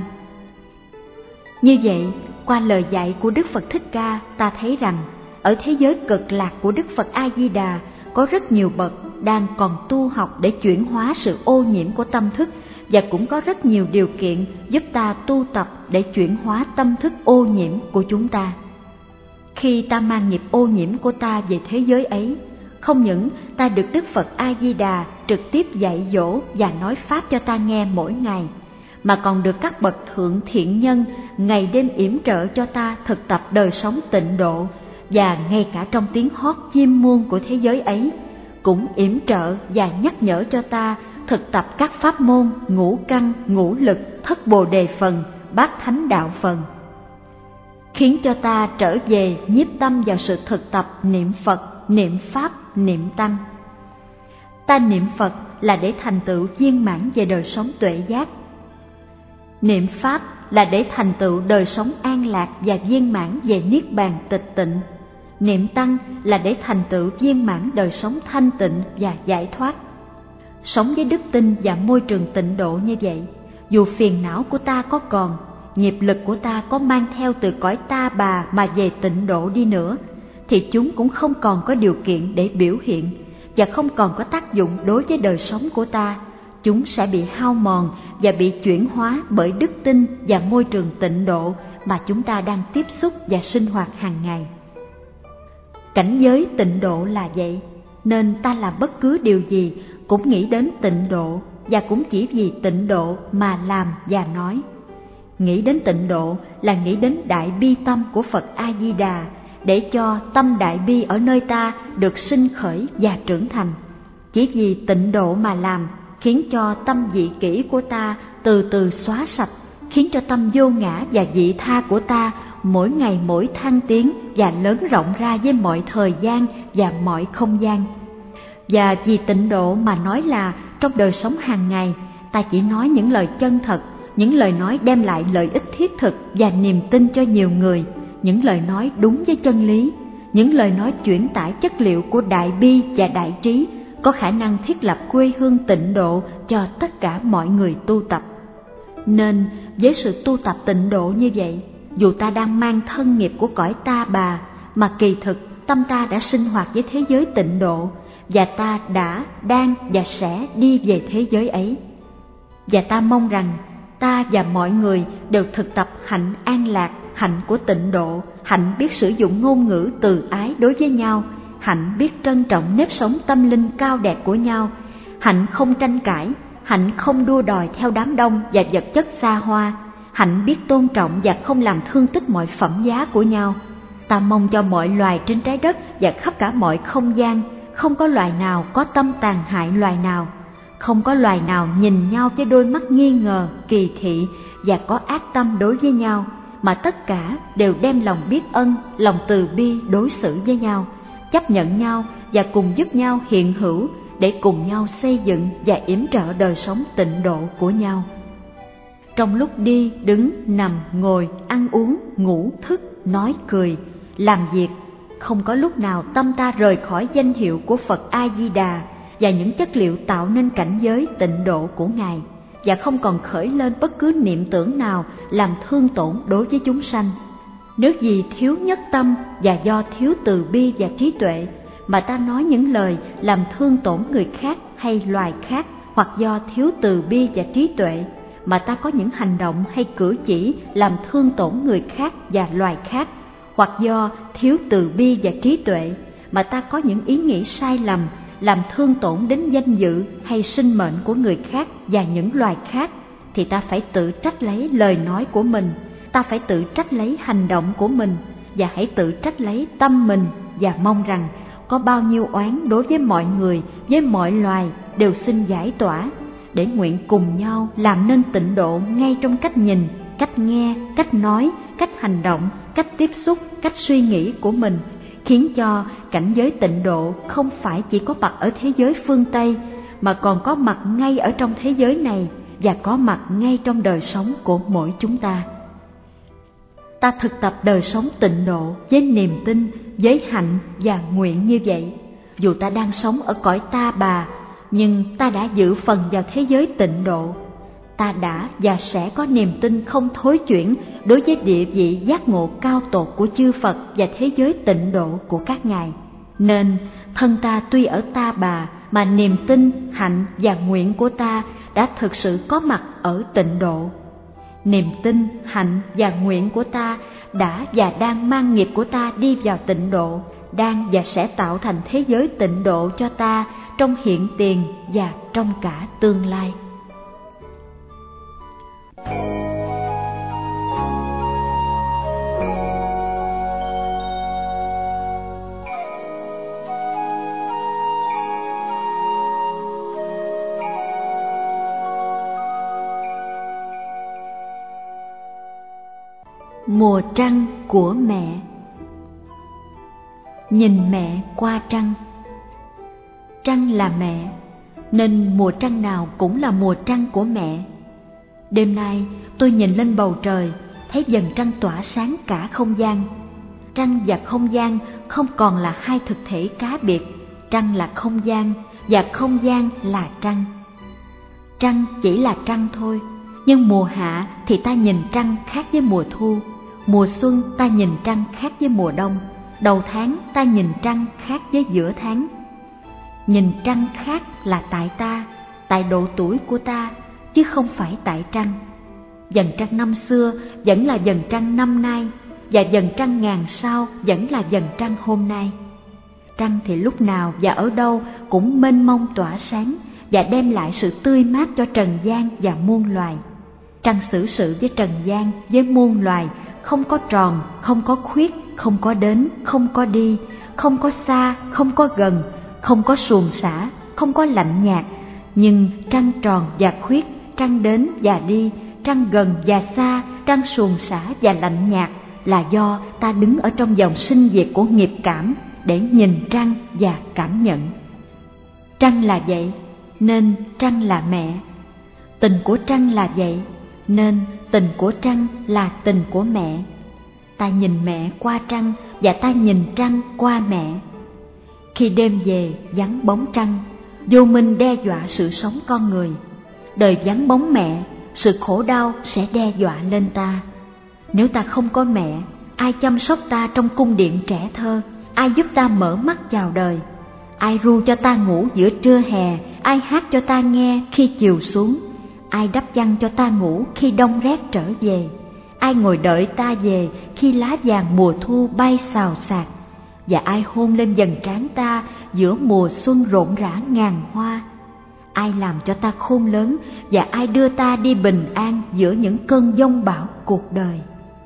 Như vậy, qua lời dạy của Đức Phật Thích Ca, ta thấy rằng ở thế giới Cực Lạc của Đức Phật A Di Đà có rất nhiều bậc đang còn tu học để chuyển hóa sự ô nhiễm của tâm thức, và cũng có rất nhiều điều kiện giúp ta tu tập để chuyển hóa tâm thức ô nhiễm của chúng ta. Khi ta mang nghiệp ô nhiễm của ta về thế giới ấy, không những ta được Đức Phật A Di Đà trực tiếp dạy dỗ và nói pháp cho ta nghe mỗi ngày, mà còn được các bậc thượng thiện nhân ngày đêm yểm trợ cho ta thực tập đời sống tịnh độ, và ngay cả trong tiếng hót chim muông của thế giới ấy cũng yểm trợ và nhắc nhở cho ta thực tập các pháp môn ngũ căn, ngũ lực, thất bồ đề phần, bát thánh đạo phần, khiến cho ta trở về nhiếp tâm vào sự thực tập niệm Phật, niệm Pháp, niệm Tăng. Ta niệm Phật là để thành tựu viên mãn về đời sống tuệ giác. Niệm Pháp là để thành tựu đời sống an lạc và viên mãn về niết bàn tịch tịnh. Niệm Tăng là để thành tựu viên mãn đời sống thanh tịnh và giải thoát. Sống với đức tin và môi trường tịnh độ như vậy, dù phiền não của ta có còn, nghiệp lực của ta có mang theo từ cõi ta bà mà về tịnh độ đi nữa, thì chúng cũng không còn có điều kiện để biểu hiện và không còn có tác dụng đối với đời sống của ta. Chúng sẽ bị hao mòn và bị chuyển hóa bởi đức tin và môi trường tịnh độ mà chúng ta đang tiếp xúc và sinh hoạt hàng ngày. Cảnh giới tịnh độ là vậy, nên ta làm bất cứ điều gì cũng nghĩ đến tịnh độ, và cũng chỉ vì tịnh độ mà làm và nói. Nghĩ đến tịnh độ là nghĩ đến đại bi tâm của Phật A Di Đà, để cho tâm đại bi ở nơi ta được sinh khởi và trưởng thành. Chỉ vì tịnh độ mà làm, khiến cho tâm dị kỷ của ta từ từ xóa sạch, khiến cho tâm vô ngã và vị tha của ta mỗi ngày mỗi thăng tiến và lớn rộng ra với mọi thời gian và mọi không gian. Và vì tịnh độ mà nói là trong đời sống hàng ngày, ta chỉ nói những lời chân thật, những lời nói đem lại lợi ích thiết thực và niềm tin cho nhiều người, những lời nói đúng với chân lý, những lời nói chuyển tải chất liệu của đại bi và đại trí, có khả năng thiết lập quê hương tịnh độ cho tất cả mọi người tu tập. Nên với sự tu tập tịnh độ như vậy, dù ta đang mang thân nghiệp của cõi ta bà, mà kỳ thực tâm ta đã sinh hoạt với thế giới tịnh độ, và ta đã, đang và sẽ đi về thế giới ấy. Và ta mong rằng ta và mọi người đều thực tập hạnh an lạc, hạnh của tịnh độ, hạnh biết sử dụng ngôn ngữ từ ái đối với nhau, hạnh biết trân trọng nếp sống tâm linh cao đẹp của nhau, hạnh không tranh cãi, hạnh không đua đòi theo đám đông và vật chất xa hoa, hạnh biết tôn trọng và không làm thương tích mọi phẩm giá của nhau. Ta mong cho mọi loài trên trái đất và khắp cả mọi không gian, không có loài nào có tâm tàn hại loài nào. không có loài nào nhìn nhau với đôi mắt nghi ngờ, kỳ thị và có ác tâm đối với nhau, mà tất cả đều đem lòng biết ân, lòng từ bi đối xử với nhau, chấp nhận nhau và cùng giúp nhau hiện hữu để cùng nhau xây dựng và yểm trợ đời sống tịnh độ của nhau. Trong lúc đi, đứng, nằm, ngồi, ăn uống, ngủ, thức, nói, cười, làm việc, không có lúc nào tâm ta rời khỏi danh hiệu của Phật A-di-đà và những chất liệu tạo nên cảnh giới tịnh độ của Ngài, và không còn khởi lên bất cứ niệm tưởng nào làm thương tổn đối với chúng sanh. Nếu vì thiếu nhất tâm và do thiếu từ bi và trí tuệ mà ta nói những lời làm thương tổn người khác hay loài khác, hoặc do thiếu từ bi và trí tuệ mà ta có những hành động hay cử chỉ làm thương tổn người khác và loài khác, hoặc do thiếu từ bi và trí tuệ mà ta có những ý nghĩ sai lầm làm thương tổn đến danh dự hay sinh mệnh của người khác và những loài khác, thì ta phải tự trách lấy lời nói của mình, ta phải tự trách lấy hành động của mình, và hãy tự trách lấy tâm mình, và mong rằng có bao nhiêu oán đối với mọi người, với mọi loài đều xin giải tỏa, để nguyện cùng nhau làm nên tịnh độ ngay trong cách nhìn, cách nghe, cách nói, cách hành động, cách tiếp xúc, cách suy nghĩ của mình, khiến cho cảnh giới tịnh độ không phải chỉ có mặt ở thế giới phương Tây, mà còn có mặt ngay ở trong thế giới này và có mặt ngay trong đời sống của mỗi chúng ta. Ta thực tập đời sống tịnh độ với niềm tin, với hạnh và nguyện như vậy. Dù ta đang sống ở cõi ta bà, nhưng ta đã giữ phần vào thế giới tịnh độ. Ta đã và sẽ có niềm tin không thối chuyển đối với địa vị giác ngộ cao tột của chư Phật và thế giới tịnh độ của các ngài. Nên thân ta tuy ở ta bà, mà niềm tin, hạnh và nguyện của ta đã thực sự có mặt ở tịnh độ. Niềm tin, hạnh và nguyện của ta đã và đang mang nghiệp của ta đi vào tịnh độ, đang và sẽ tạo thành thế giới tịnh độ cho ta trong hiện tiền và trong cả tương lai. Mùa trăng của mẹ. Nhìn mẹ qua trăng. Trăng là mẹ, nên mùa trăng nào cũng là mùa trăng của mẹ. Đêm nay tôi nhìn lên bầu trời, thấy vầng trăng tỏa sáng cả không gian. Trăng và không gian không còn là hai thực thể cá biệt, trăng là không gian và không gian là trăng. Trăng chỉ là trăng thôi, nhưng mùa hạ thì ta nhìn trăng khác với mùa thu, mùa xuân ta nhìn trăng khác với mùa đông, đầu tháng ta nhìn trăng khác với giữa tháng. Nhìn trăng khác là tại ta, tại độ tuổi của ta, chứ không phải tại trăng. Vầng trăng năm xưa vẫn là vầng trăng năm nay, và vầng trăng ngàn sau vẫn là vầng trăng hôm nay. Trăng thì lúc nào và ở đâu cũng mênh mông tỏa sáng và đem lại sự tươi mát cho trần gian và muôn loài. Trăng xử sự với trần gian, với muôn loài, không có tròn, không có khuyết, không có đến, không có đi, không có xa, không có gần, không có suồng sã, không có lạnh nhạt. Nhưng trăng tròn và khuyết, trăng đến và đi, trăng gần và xa, trăng suồng sã và lạnh nhạt là do ta đứng ở trong dòng sinh diệt của nghiệp cảm để nhìn trăng và cảm nhận. Trăng là vậy, nên trăng là mẹ. Tình của trăng là vậy, nên tình của trăng là tình của mẹ. Ta nhìn mẹ qua trăng và ta nhìn trăng qua mẹ. Khi đêm về vắng bóng trăng, vô minh đe dọa sự sống con người. Đời vắng bóng mẹ, sự khổ đau sẽ đe dọa lên ta. Nếu ta không có mẹ, ai chăm sóc ta trong cung điện trẻ thơ? Ai giúp ta mở mắt chào đời? Ai ru cho ta ngủ giữa trưa hè? Ai hát cho ta nghe khi chiều xuống? Ai đắp chăn cho ta ngủ khi đông rét trở về? Ai ngồi đợi ta về khi lá vàng mùa thu bay xào xạc? Và ai hôn lên dần trán ta giữa mùa xuân rộn rã ngàn hoa? Ai làm cho ta khôn lớn và ai đưa ta đi bình an giữa những cơn giông bão cuộc đời?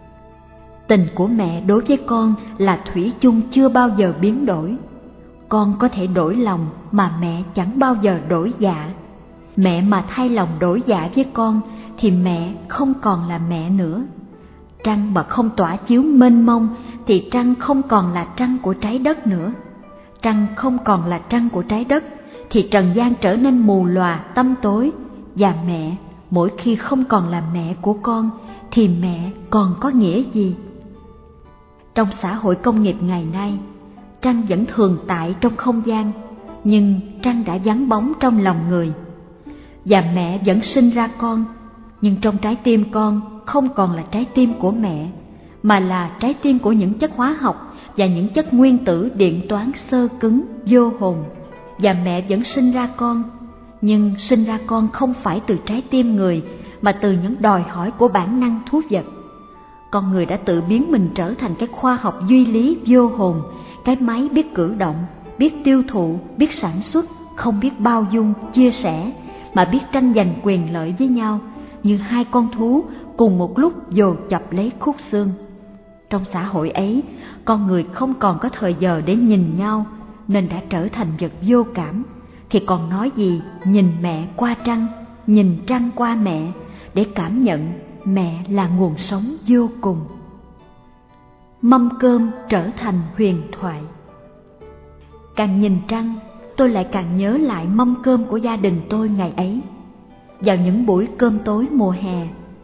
Tình của mẹ đối với con là thủy chung chưa bao giờ biến đổi. Con có thể đổi lòng mà mẹ chẳng bao giờ đổi dạ. Mẹ mà thay lòng đổi dạ với con thì mẹ không còn là mẹ nữa. Trăng mà không tỏa chiếu mênh mông thì trăng không còn là trăng của trái đất nữa. Trăng không còn là trăng của trái đất thì trần gian trở nên mù lòa tăm tối. Và mẹ mỗi khi không còn là mẹ của con thì mẹ còn có nghĩa gì? Trong xã hội công nghiệp ngày nay, trăng vẫn thường tại trong không gian, nhưng trăng đã vắng bóng trong lòng người. Và mẹ vẫn sinh ra con, nhưng trong trái tim con không còn là trái tim của mẹ, mà là trái tim của những chất hóa học và những chất nguyên tử điện toán xơ cứng, vô hồn. Và mẹ vẫn sinh ra con, nhưng sinh ra con không phải từ trái tim người, mà từ những đòi hỏi của bản năng thú vật. Con người đã tự biến mình trở thành cái khoa học duy lý vô hồn, cái máy biết cử động, biết tiêu thụ, biết sản xuất, không biết bao dung, chia sẻ, mà biết tranh giành quyền lợi với nhau, như hai con thú cùng một lúc dồ chập lấy khúc xương. Trong xã hội ấy, con người không còn có thời giờ để nhìn nhau, nên đã trở thành vật vô cảm, thì còn nói gì nhìn mẹ qua trăng, nhìn trăng qua mẹ, để cảm nhận mẹ là nguồn sống vô cùng. Mâm cơm trở thành huyền thoại. Càng nhìn trăng, tôi lại càng nhớ lại mâm cơm của gia đình tôi ngày ấy. Vào những buổi cơm tối mùa hè,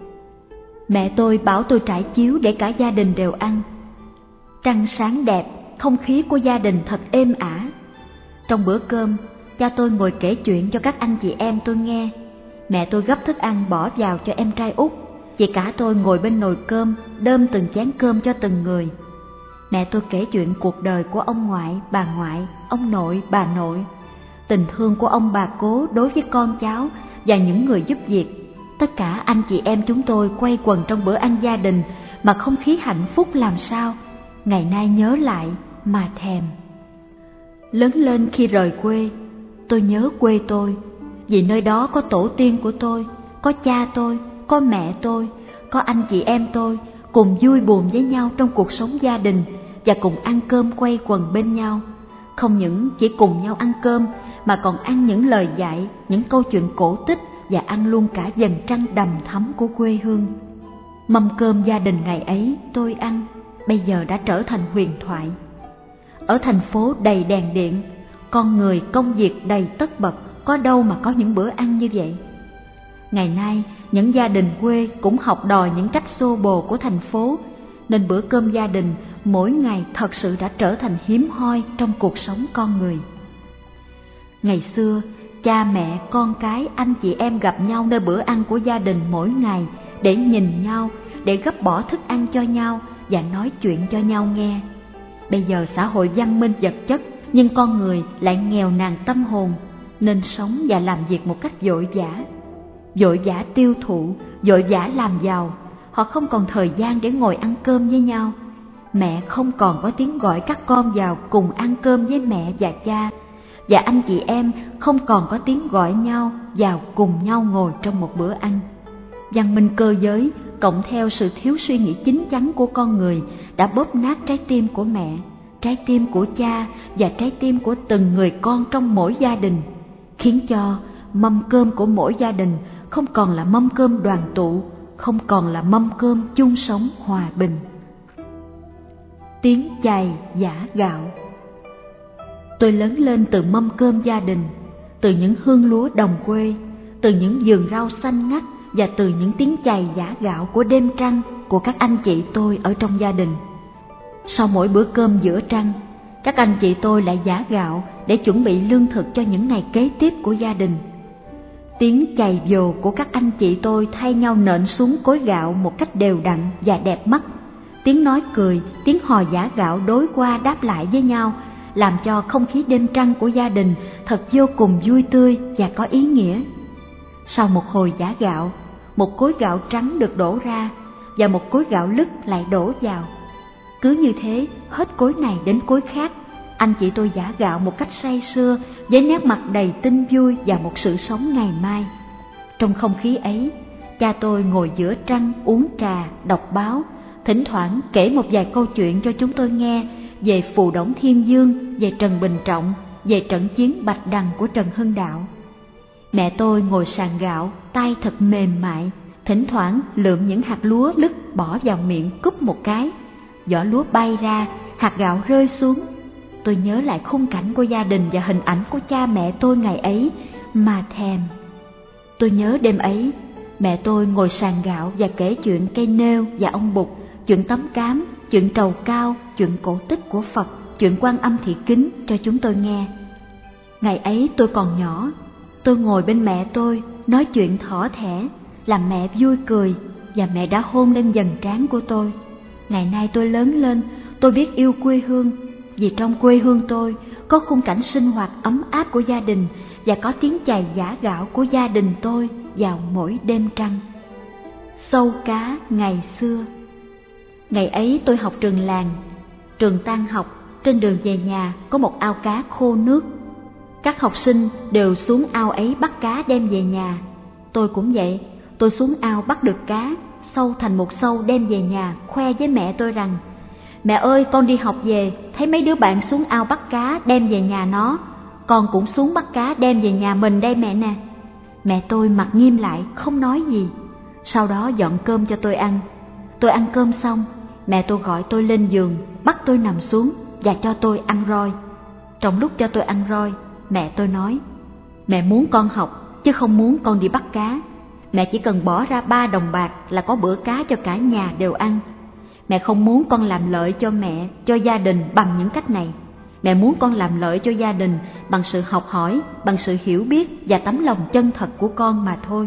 mẹ tôi bảo tôi trải chiếu để cả gia đình đều ăn. Trăng sáng đẹp, không khí của gia đình thật êm ả. Trong bữa cơm, cha tôi ngồi kể chuyện cho các anh chị em tôi nghe. Mẹ tôi gấp thức ăn bỏ vào cho em trai út. Chị cả tôi ngồi bên nồi cơm, đơm từng chén cơm cho từng người. Mẹ tôi kể chuyện cuộc đời của ông ngoại, bà ngoại, ông nội, bà nội, tình thương của ông bà cố đối với con cháu và những người giúp việc. Tất cả anh chị em chúng tôi quây quần trong bữa ăn gia đình mà không khí hạnh phúc làm sao, ngày nay nhớ lại mà thèm. Lớn lên khi rời quê, tôi nhớ quê tôi, vì nơi đó có tổ tiên của tôi, có cha tôi, có mẹ tôi, có anh chị em tôi, cùng vui buồn với nhau trong cuộc sống gia đình và cùng ăn cơm quây quần bên nhau. Không những chỉ cùng nhau ăn cơm mà còn ăn những lời dạy, những câu chuyện cổ tích và ăn luôn cả vầng trăng đầm thắm của quê hương. Mâm cơm gia đình ngày ấy tôi ăn, bây giờ đã trở thành huyền thoại. Ở thành phố đầy đèn điện, con người công việc đầy tất bật, có đâu mà có những bữa ăn như vậy. Ngày nay, những gia đình quê cũng học đòi những cách xô bồ của thành phố, nên bữa cơm gia đình mỗi ngày thật sự đã trở thành hiếm hoi trong cuộc sống con người. Ngày xưa, cha mẹ, con cái, anh chị em gặp nhau nơi bữa ăn của gia đình mỗi ngày để nhìn nhau, để gấp bỏ thức ăn cho nhau và nói chuyện cho nhau nghe. Bây giờ xã hội văn minh vật chất, nhưng con người lại nghèo nàn tâm hồn, nên sống và làm việc một cách vội vã tiêu thụ, vội vã làm giàu. Họ không còn thời gian để ngồi ăn cơm với nhau. Mẹ không còn có tiếng gọi các con vào cùng ăn cơm với mẹ và cha, và anh chị em không còn có tiếng gọi nhau vào cùng nhau ngồi trong một bữa ăn. Văn minh cơ giới cộng theo sự thiếu suy nghĩ chín chắn của con người đã bóp nát trái tim của mẹ, trái tim của cha và trái tim của từng người con trong mỗi gia đình, khiến cho mâm cơm của mỗi gia đình không còn là mâm cơm đoàn tụ, không còn là mâm cơm chung sống hòa bình. Tiếng chày giã gạo. Tôi lớn lên từ mâm cơm gia đình, từ những hương lúa đồng quê, từ những vườn rau xanh ngắt và từ những tiếng chày giã gạo của đêm trăng của các anh chị tôi ở trong gia đình. Sau mỗi bữa cơm giữa trăng, các anh chị tôi lại giã gạo để chuẩn bị lương thực cho những ngày kế tiếp của gia đình. Tiếng chày vồ của các anh chị tôi thay nhau nện xuống cối gạo một cách đều đặn và đẹp mắt. Tiếng nói cười, tiếng hò giã gạo đối qua đáp lại với nhau, làm cho không khí đêm trăng của gia đình thật vô cùng vui tươi và có ý nghĩa. Sau một hồi giã gạo, một cối gạo trắng được đổ ra và một cối gạo lứt lại đổ vào. Cứ như thế, hết cối này đến cối khác, anh chị tôi giã gạo một cách say sưa với nét mặt đầy tin vui và một sự sống ngày mai. Trong không khí ấy, cha tôi ngồi giữa trăng uống trà, đọc báo, thỉnh thoảng kể một vài câu chuyện cho chúng tôi nghe về Phù Đổng Thiên Dương, về Trần Bình Trọng, về trận chiến Bạch Đằng của Trần Hưng Đạo. Mẹ tôi ngồi sàng gạo, tay thật mềm mại, thỉnh thoảng lượm những hạt lúa lứt bỏ vào miệng cúp một cái. Vỏ lúa bay ra, hạt gạo rơi xuống. Tôi nhớ lại khung cảnh của gia đình và hình ảnh của cha mẹ tôi ngày ấy mà thèm. Tôi nhớ đêm ấy, mẹ tôi ngồi sàng gạo và kể chuyện cây nêu và ông Bụt, chuyện tấm cám, chuyện trầu cao, chuyện cổ tích của Phật, chuyện Quan Âm Thị Kính cho chúng tôi nghe. Ngày ấy tôi còn nhỏ, tôi ngồi bên mẹ tôi nói chuyện thỏ thẻ, làm mẹ vui cười, và mẹ đã hôn lên dần trán của tôi. Ngày nay tôi lớn lên, tôi biết yêu quê hương, vì trong quê hương tôi có khung cảnh sinh hoạt ấm áp của gia đình và có tiếng chày giã gạo của gia đình tôi vào mỗi đêm trăng. Sâu cá ngày xưa. Ngày ấy tôi học trường làng. Trường tan học, trên đường về nhà có một ao cá khô nước. Các học sinh đều xuống ao ấy bắt cá đem về nhà. Tôi cũng vậy, tôi xuống ao bắt được cá, sâu thành một sâu đem về nhà, khoe với mẹ tôi rằng: mẹ ơi, con đi học về, thấy mấy đứa bạn xuống ao bắt cá đem về nhà nó, con cũng xuống bắt cá đem về nhà mình đây mẹ nè. Mẹ tôi mặt nghiêm lại, không nói gì. Sau đó dọn cơm cho tôi ăn. Tôi ăn cơm xong, mẹ tôi gọi tôi lên giường, bắt tôi nằm xuống và cho tôi ăn roi. Trong lúc cho tôi ăn roi, mẹ tôi nói: mẹ muốn con học, chứ không muốn con đi bắt cá. Mẹ chỉ cần bỏ ra 3 đồng bạc là có bữa cá cho cả nhà đều ăn. Mẹ không muốn con làm lợi cho mẹ, cho gia đình bằng những cách này. Mẹ muốn con làm lợi cho gia đình bằng sự học hỏi, bằng sự hiểu biết và tấm lòng chân thật của con mà thôi.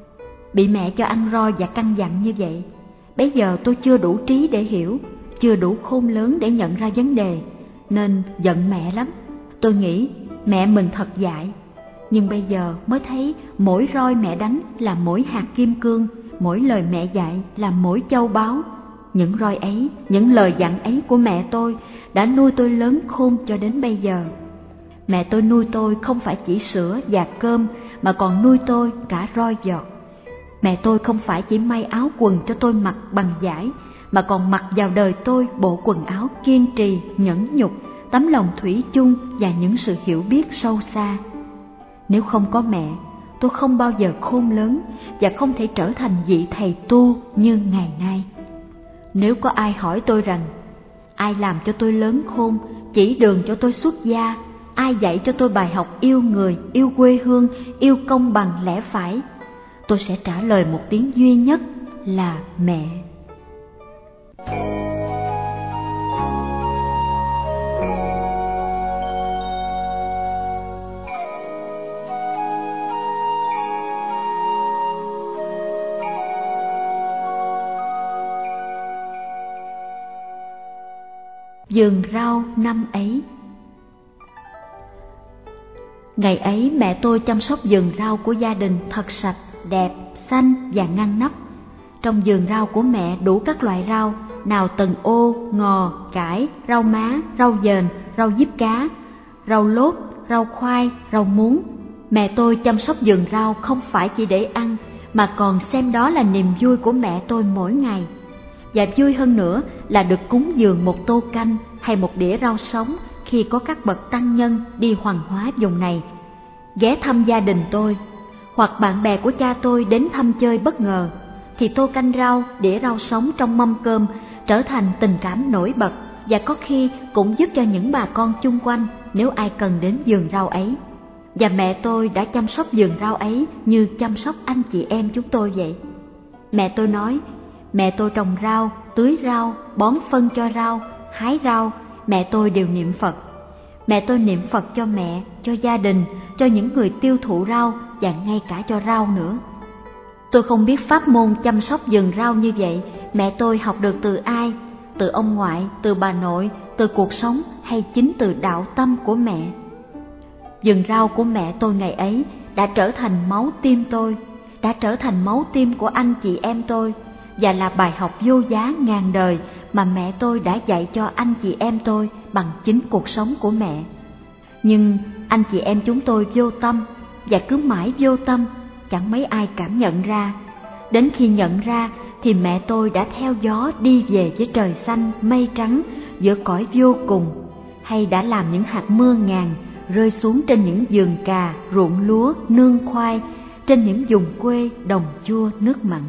Bị mẹ cho ăn roi và căn dặn như vậy, bây giờ tôi chưa đủ trí để hiểu, chưa đủ khôn lớn để nhận ra vấn đề, nên giận mẹ lắm. Tôi nghĩ mẹ mình thật dại. Nhưng bây giờ mới thấy mỗi roi mẹ đánh là mỗi hạt kim cương, mỗi lời mẹ dạy là mỗi châu báu. Những roi ấy, những lời dặn ấy của mẹ tôi đã nuôi tôi lớn khôn cho đến bây giờ. Mẹ tôi nuôi tôi không phải chỉ sữa và cơm, mà còn nuôi tôi cả roi giọt. Mẹ tôi không phải chỉ may áo quần cho tôi mặc bằng vải, mà còn mặc vào đời tôi bộ quần áo kiên trì, nhẫn nhục, tấm lòng thủy chung và những sự hiểu biết sâu xa. Nếu không có mẹ, tôi không bao giờ khôn lớn và không thể trở thành vị thầy tu như ngày nay. Nếu có ai hỏi tôi rằng ai làm cho tôi lớn khôn, chỉ đường cho tôi xuất gia, ai dạy cho tôi bài học yêu người, yêu quê hương, yêu công bằng lẽ phải, tôi sẽ trả lời một tiếng duy nhất là mẹ. Vườn rau năm ấy. Ngày ấy mẹ tôi chăm sóc vườn rau của gia đình thật sạch, đẹp, xanh và ngăn nắp. Trong vườn rau của mẹ đủ các loại rau, nào tần ô, ngò, cải, rau má, rau dền, rau diếp cá, rau lốt, rau khoai, rau muống. Mẹ tôi chăm sóc vườn rau không phải chỉ để ăn, mà còn xem đó là niềm vui của mẹ tôi mỗi ngày. Và vui hơn nữa là được cúng dường một tô canh hay một đĩa rau sống khi có các bậc tăng nhân đi hoằng hóa vùng này ghé thăm gia đình tôi, hoặc bạn bè của cha tôi đến thăm chơi bất ngờ, thì tô canh rau, đĩa rau sống trong mâm cơm trở thành tình cảm nổi bật, và có khi cũng giúp cho những bà con chung quanh nếu ai cần đến vườn rau ấy. Và mẹ tôi đã chăm sóc vườn rau ấy như chăm sóc anh chị em chúng tôi vậy. Mẹ tôi nói, mẹ tôi trồng rau, tưới rau, bón phân cho rau, hái rau, mẹ tôi đều niệm Phật. Mẹ tôi niệm Phật cho mẹ, cho gia đình, cho những người tiêu thụ rau và ngay cả cho rau nữa. Tôi không biết pháp môn chăm sóc vườn rau như vậy mẹ tôi học được từ ai, từ ông ngoại, từ bà nội, từ cuộc sống hay chính từ đạo tâm của mẹ. Vườn rau của mẹ tôi ngày ấy đã trở thành máu tim tôi, đã trở thành máu tim của anh chị em tôi, và là bài học vô giá ngàn đời mà mẹ tôi đã dạy cho anh chị em tôi bằng chính cuộc sống của mẹ. Nhưng anh chị em chúng tôi vô tâm, và cứ mãi vô tâm, chẳng mấy ai cảm nhận ra. Đến khi nhận ra thì mẹ tôi đã theo gió đi về với trời xanh mây trắng giữa cõi vô cùng, hay đã làm những hạt mưa ngàn rơi xuống trên những vườn cà, ruộng lúa, nương khoai, trên những vùng quê, đồng chua nước mặn.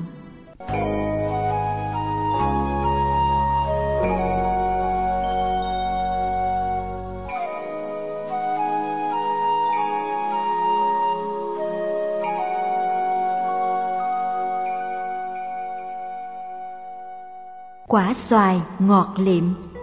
Quả xoài ngọt liệm.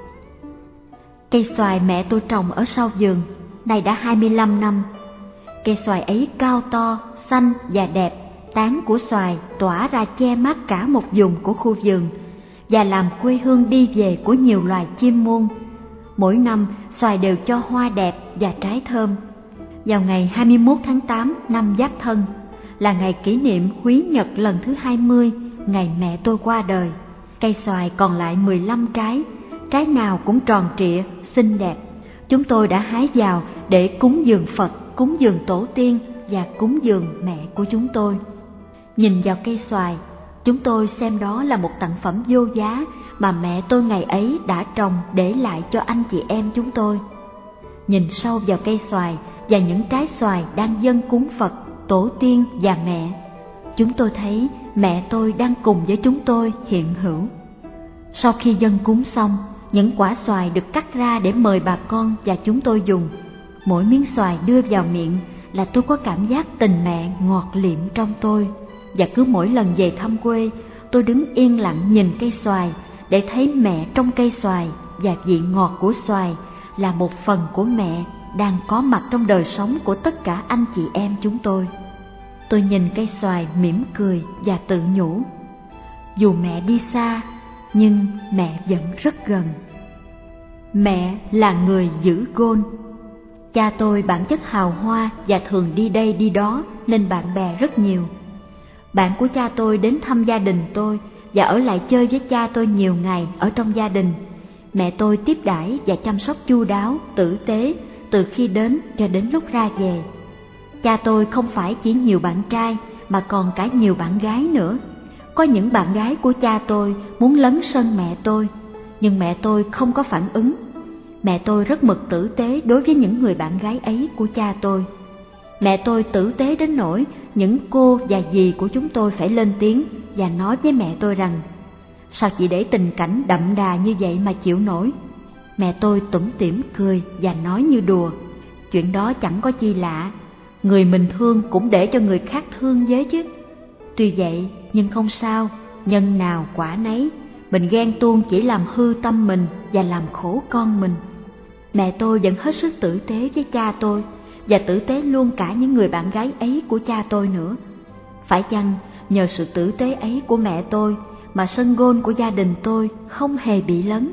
Cây xoài mẹ tôi trồng ở sau vườn, nay đã 25 năm. Cây xoài ấy cao to, xanh và đẹp, tán của xoài tỏa ra che mát cả một vùng của khu vườn và làm quê hương đi về của nhiều loài chim muôn. Mỗi năm xoài đều cho hoa đẹp và trái thơm. Vào ngày 21 tháng 8 năm Giáp Thân là ngày kỷ niệm Húy Nhật lần thứ 20, ngày mẹ tôi qua đời. Cây xoài còn lại 15 trái, trái nào cũng tròn trịa, xinh đẹp. Chúng tôi đã hái vào để cúng dường Phật, cúng dường tổ tiên và cúng dường mẹ của chúng tôi. Nhìn vào cây xoài, chúng tôi xem đó là một tặng phẩm vô giá mà mẹ tôi ngày ấy đã trồng để lại cho anh chị em chúng tôi. Nhìn sâu vào cây xoài và những trái xoài đang dâng cúng Phật, tổ tiên và mẹ, chúng tôi thấy mẹ tôi đang cùng với chúng tôi hiện hữu. Sau khi dâng cúng xong, những quả xoài được cắt ra để mời bà con và chúng tôi dùng. Mỗi miếng xoài đưa vào miệng là tôi có cảm giác tình mẹ ngọt liệm trong tôi. Và cứ mỗi lần về thăm quê, tôi đứng yên lặng nhìn cây xoài để thấy mẹ trong cây xoài, và vị ngọt của xoài là một phần của mẹ đang có mặt trong đời sống của tất cả anh chị em chúng tôi. Tôi nhìn cây xoài mỉm cười và tự nhủ, dù mẹ đi xa, nhưng mẹ vẫn rất gần. Mẹ là người giữ gôn. Cha tôi bản chất hào hoa và thường đi đây đi đó nên bạn bè rất nhiều. Bạn của cha tôi đến thăm gia đình tôi và ở lại chơi với cha tôi nhiều ngày ở trong gia đình. Mẹ tôi tiếp đãi và chăm sóc chu đáo, tử tế từ khi đến cho đến lúc ra về. Cha tôi không phải chỉ nhiều bạn trai mà còn cả nhiều bạn gái nữa. Có những bạn gái của cha tôi muốn lấn sân mẹ tôi, nhưng mẹ tôi không có phản ứng. Mẹ tôi rất mực tử tế đối với những người bạn gái ấy của cha tôi. Mẹ tôi tử tế đến nỗi những cô và dì của chúng tôi phải lên tiếng và nói với mẹ tôi rằng, sao chị để tình cảnh đậm đà như vậy mà chịu nổi? Mẹ tôi tủm tỉm cười và nói như đùa, chuyện đó chẳng có chi lạ, người mình thương cũng để cho người khác thương với chứ. Tuy vậy nhưng không sao, nhân nào quả nấy, mình ghen tuông chỉ làm hư tâm mình và làm khổ con mình. Mẹ tôi vẫn hết sức tử tế với cha tôi và tử tế luôn cả những người bạn gái ấy của cha tôi nữa. Phải chăng nhờ sự tử tế ấy của mẹ tôi mà sân gôn của gia đình tôi không hề bị lấn?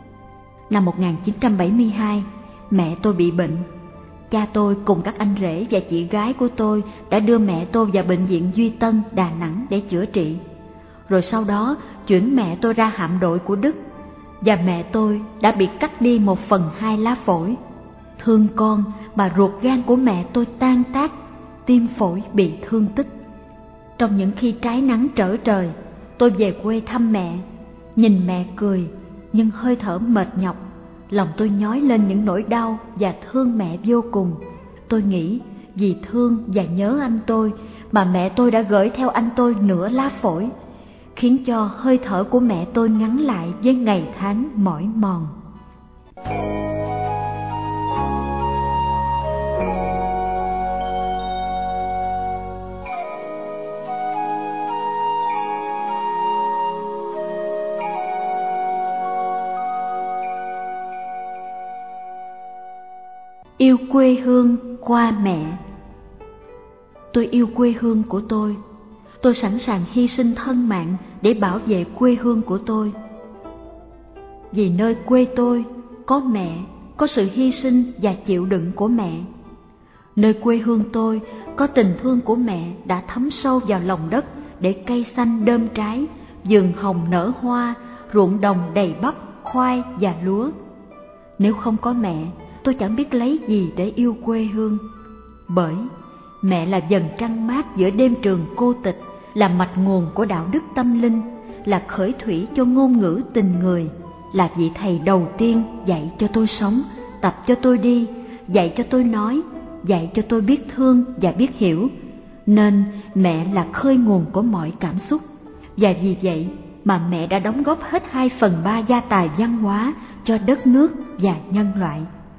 Năm 1972, mẹ tôi bị bệnh. Cha tôi cùng các anh rể và chị gái của tôi đã đưa mẹ tôi vào bệnh viện Duy Tân, Đà Nẵng để chữa trị. Rồi sau đó chuyển mẹ tôi ra hạm đội của Đức, và mẹ tôi đã bị cắt đi 1/2 lá phổi. Thương con mà ruột gan của mẹ tôi tan tác, tim phổi bị thương tích. Trong những khi trái nắng trở trời, tôi về quê thăm mẹ, nhìn mẹ cười nhưng hơi thở mệt nhọc, lòng tôi nhói lên những nỗi đau và thương mẹ vô cùng. Tôi nghĩ vì thương và nhớ anh tôi mà mẹ tôi đã gửi theo anh tôi nửa lá phổi, khiến cho hơi thở của mẹ tôi ngắn lại với ngày tháng mỏi mòn. Yêu quê hương qua mẹ. Tôi yêu quê hương của tôi sẵn sàng hy sinh thân mạng để bảo vệ quê hương của tôi. Vì nơi quê tôi có mẹ, có sự hy sinh và chịu đựng của mẹ. Nơi quê hương tôi có tình thương của mẹ đã thấm sâu vào lòng đất để cây xanh đơm trái, vườn hồng nở hoa, ruộng đồng đầy bắp, khoai và lúa. Nếu không có mẹ, tôi chẳng biết lấy gì để yêu quê hương. Bởi mẹ là vầng trăng mát giữa đêm trường cô tịch, là mạch nguồn của đạo đức tâm linh, là khởi thủy cho ngôn ngữ tình người, là vị thầy đầu tiên dạy cho tôi sống, tập cho tôi đi dạy cho tôi nói, dạy cho tôi biết thương và biết hiểu. Nên mẹ là khơi nguồn của mọi cảm xúc. Và vì vậy mà mẹ đã đóng góp hết 2/3 gia tài văn hóa cho đất nước và nhân loại.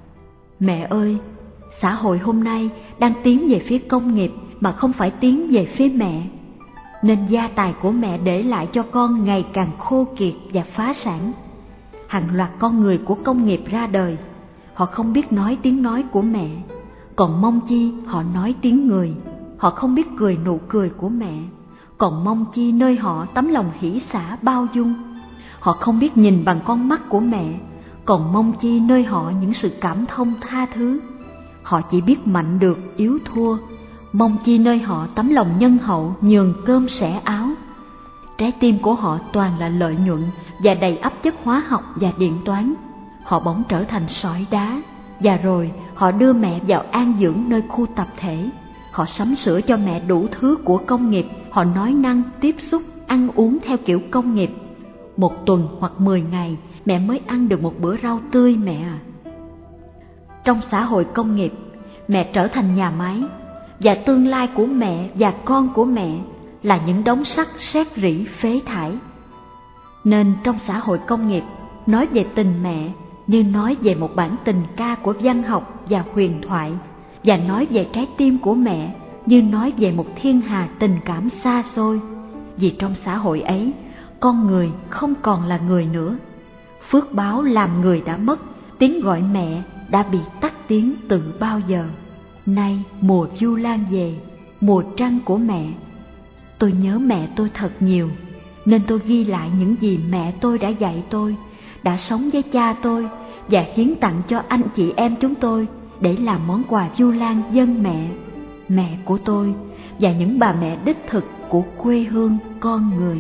Mẹ ơi, xã hội hôm nay đang tiến về phía công nghiệp mà không phải tiến về phía mẹ. Nên gia tài của mẹ để lại cho con ngày càng khô kiệt và phá sản. Hàng loạt con người của công nghiệp ra đời, họ không biết nói tiếng nói của mẹ, còn mong chi họ nói tiếng người. Họ không biết cười nụ cười của mẹ, còn mong chi nơi họ tấm lòng hỷ xả bao dung. Họ không biết nhìn bằng con mắt của mẹ, còn mong chi nơi họ những sự cảm thông tha thứ. Họ chỉ biết mạnh được yếu thua, mong chi nơi họ tấm lòng nhân hậu nhường cơm sẻ áo. Trái tim của họ toàn là lợi nhuận và đầy ắp chất hóa học và điện toán. Họ bỗng trở thành sỏi đá, và rồi họ đưa mẹ vào an dưỡng nơi khu tập thể. Họ sắm sửa cho mẹ đủ thứ của công nghiệp. Họ nói năng, tiếp xúc, ăn uống theo kiểu công nghiệp. 1 tuần hoặc 10 ngày mẹ mới ăn được một bữa rau tươi mẹ à. Trong xã hội công nghiệp, mẹ trở thành nhà máy, và tương lai của mẹ và con của mẹ là những đống sắt sét rỉ phế thải. Nên trong xã hội công nghiệp, nói về tình mẹ như nói về một bản tình ca của văn học và huyền thoại, và nói về trái tim của mẹ như nói về một thiên hà tình cảm xa xôi. Vì trong xã hội ấy, con người không còn là người nữa. Phước báo làm người đã mất, tiếng gọi mẹ đã bị tắt tiếng từ bao giờ. Nay mùa Vu Lan về, mùa trăng của mẹ. Tôi nhớ mẹ tôi thật nhiều, nên tôi ghi lại những gì mẹ tôi đã dạy tôi, đã sống với cha tôi và hiến tặng cho anh chị em chúng tôi để làm món quà Vu Lan dâng mẹ, mẹ của tôi và những bà mẹ đích thực của quê hương con người.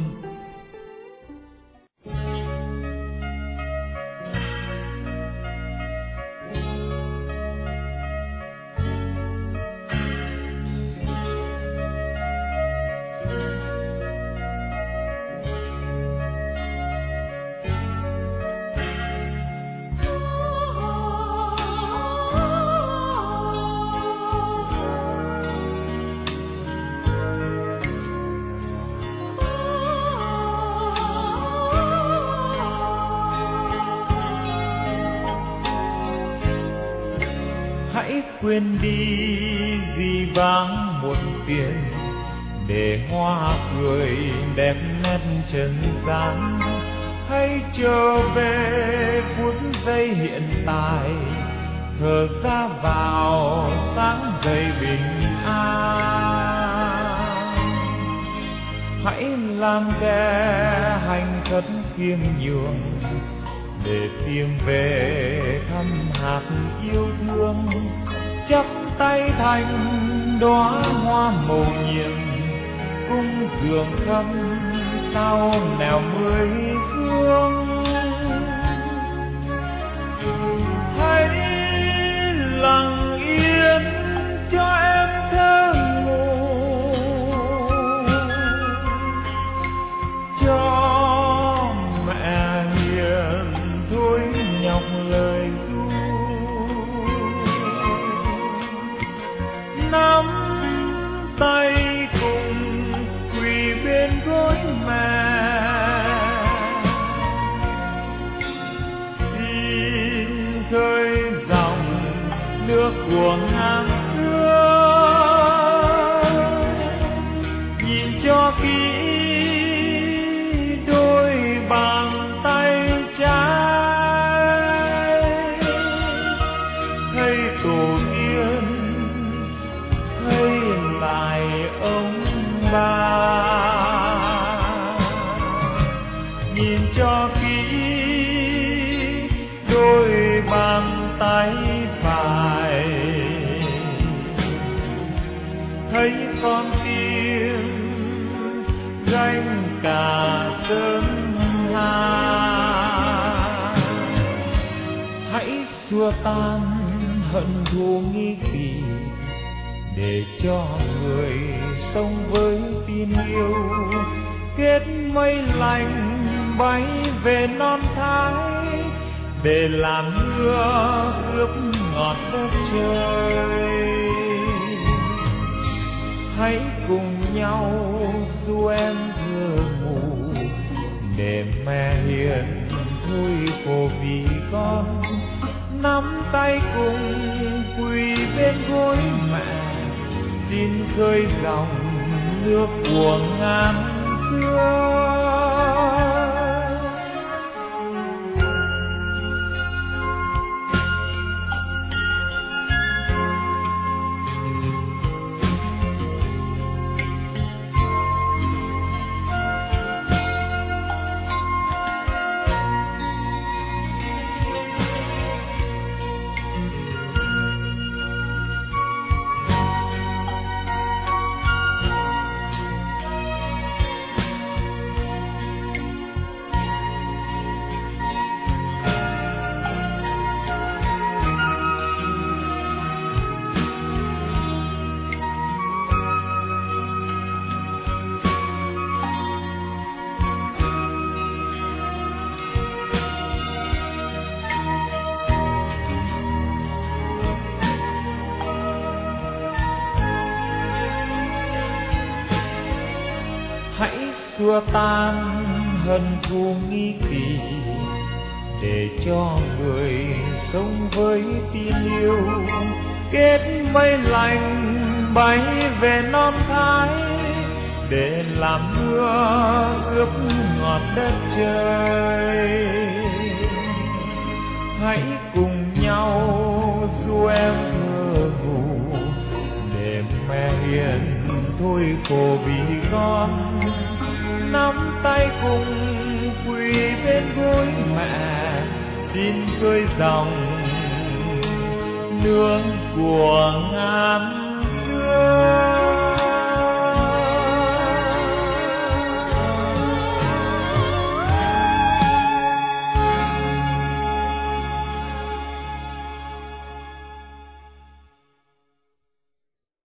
Hãy quên đi gì vắng muộn phiền, để hoa cười đẹp nét trần gian. Hãy trở về phút giây hiện tại, thở ra vào sáng dậy bình an. Hãy làm kẻ hành khất khiêm nhường, để tìm về thăm hạt yêu thương. Chắp tay thành đóa hoa mầu nhiệm, cung dường khắp sau nẻo mười phương. Hãy lặng yên cho em thơ ngủ, cho mẹ hiền thôi nhọc lời ru. Nắm tay cùng quỳ bên gối mẹ, xin khơi dòng nước của ngàn xưa. Nhìn cho kỹ đôi bàn tay trái, thấy tổ tiên, thấy lại ông bà. Nhìn cho kỹ đôi bàn tay phải, thấy con tim gánh cả sơn hà. Hãy xua tan hận thù nghi kỵ, để cho người sống với tin yêu. Kết mây lành bay về non thái, để làn mưa ướp ngọt đất trời. Hãy cùng nhau du em thơ ngủ, để mẹ hiền thôi khổ vì con. Nắm tay cùng quỳ bên gối mẹ, xin khơi dòng nước của ngàn xưa. Hãy xua tan hận thù nghi kỵ, để cho người sống với tin yêu. Kết mây lành bay về non thái, để làm mưa ướp ngọt đất trời. Hãy cùng nhau du em thơ ngủ, để mẹ hiền thôi khổ vì con. Nắm tay cùng quỳ bên gối mẹ, xin khơi dòng nước của ngàn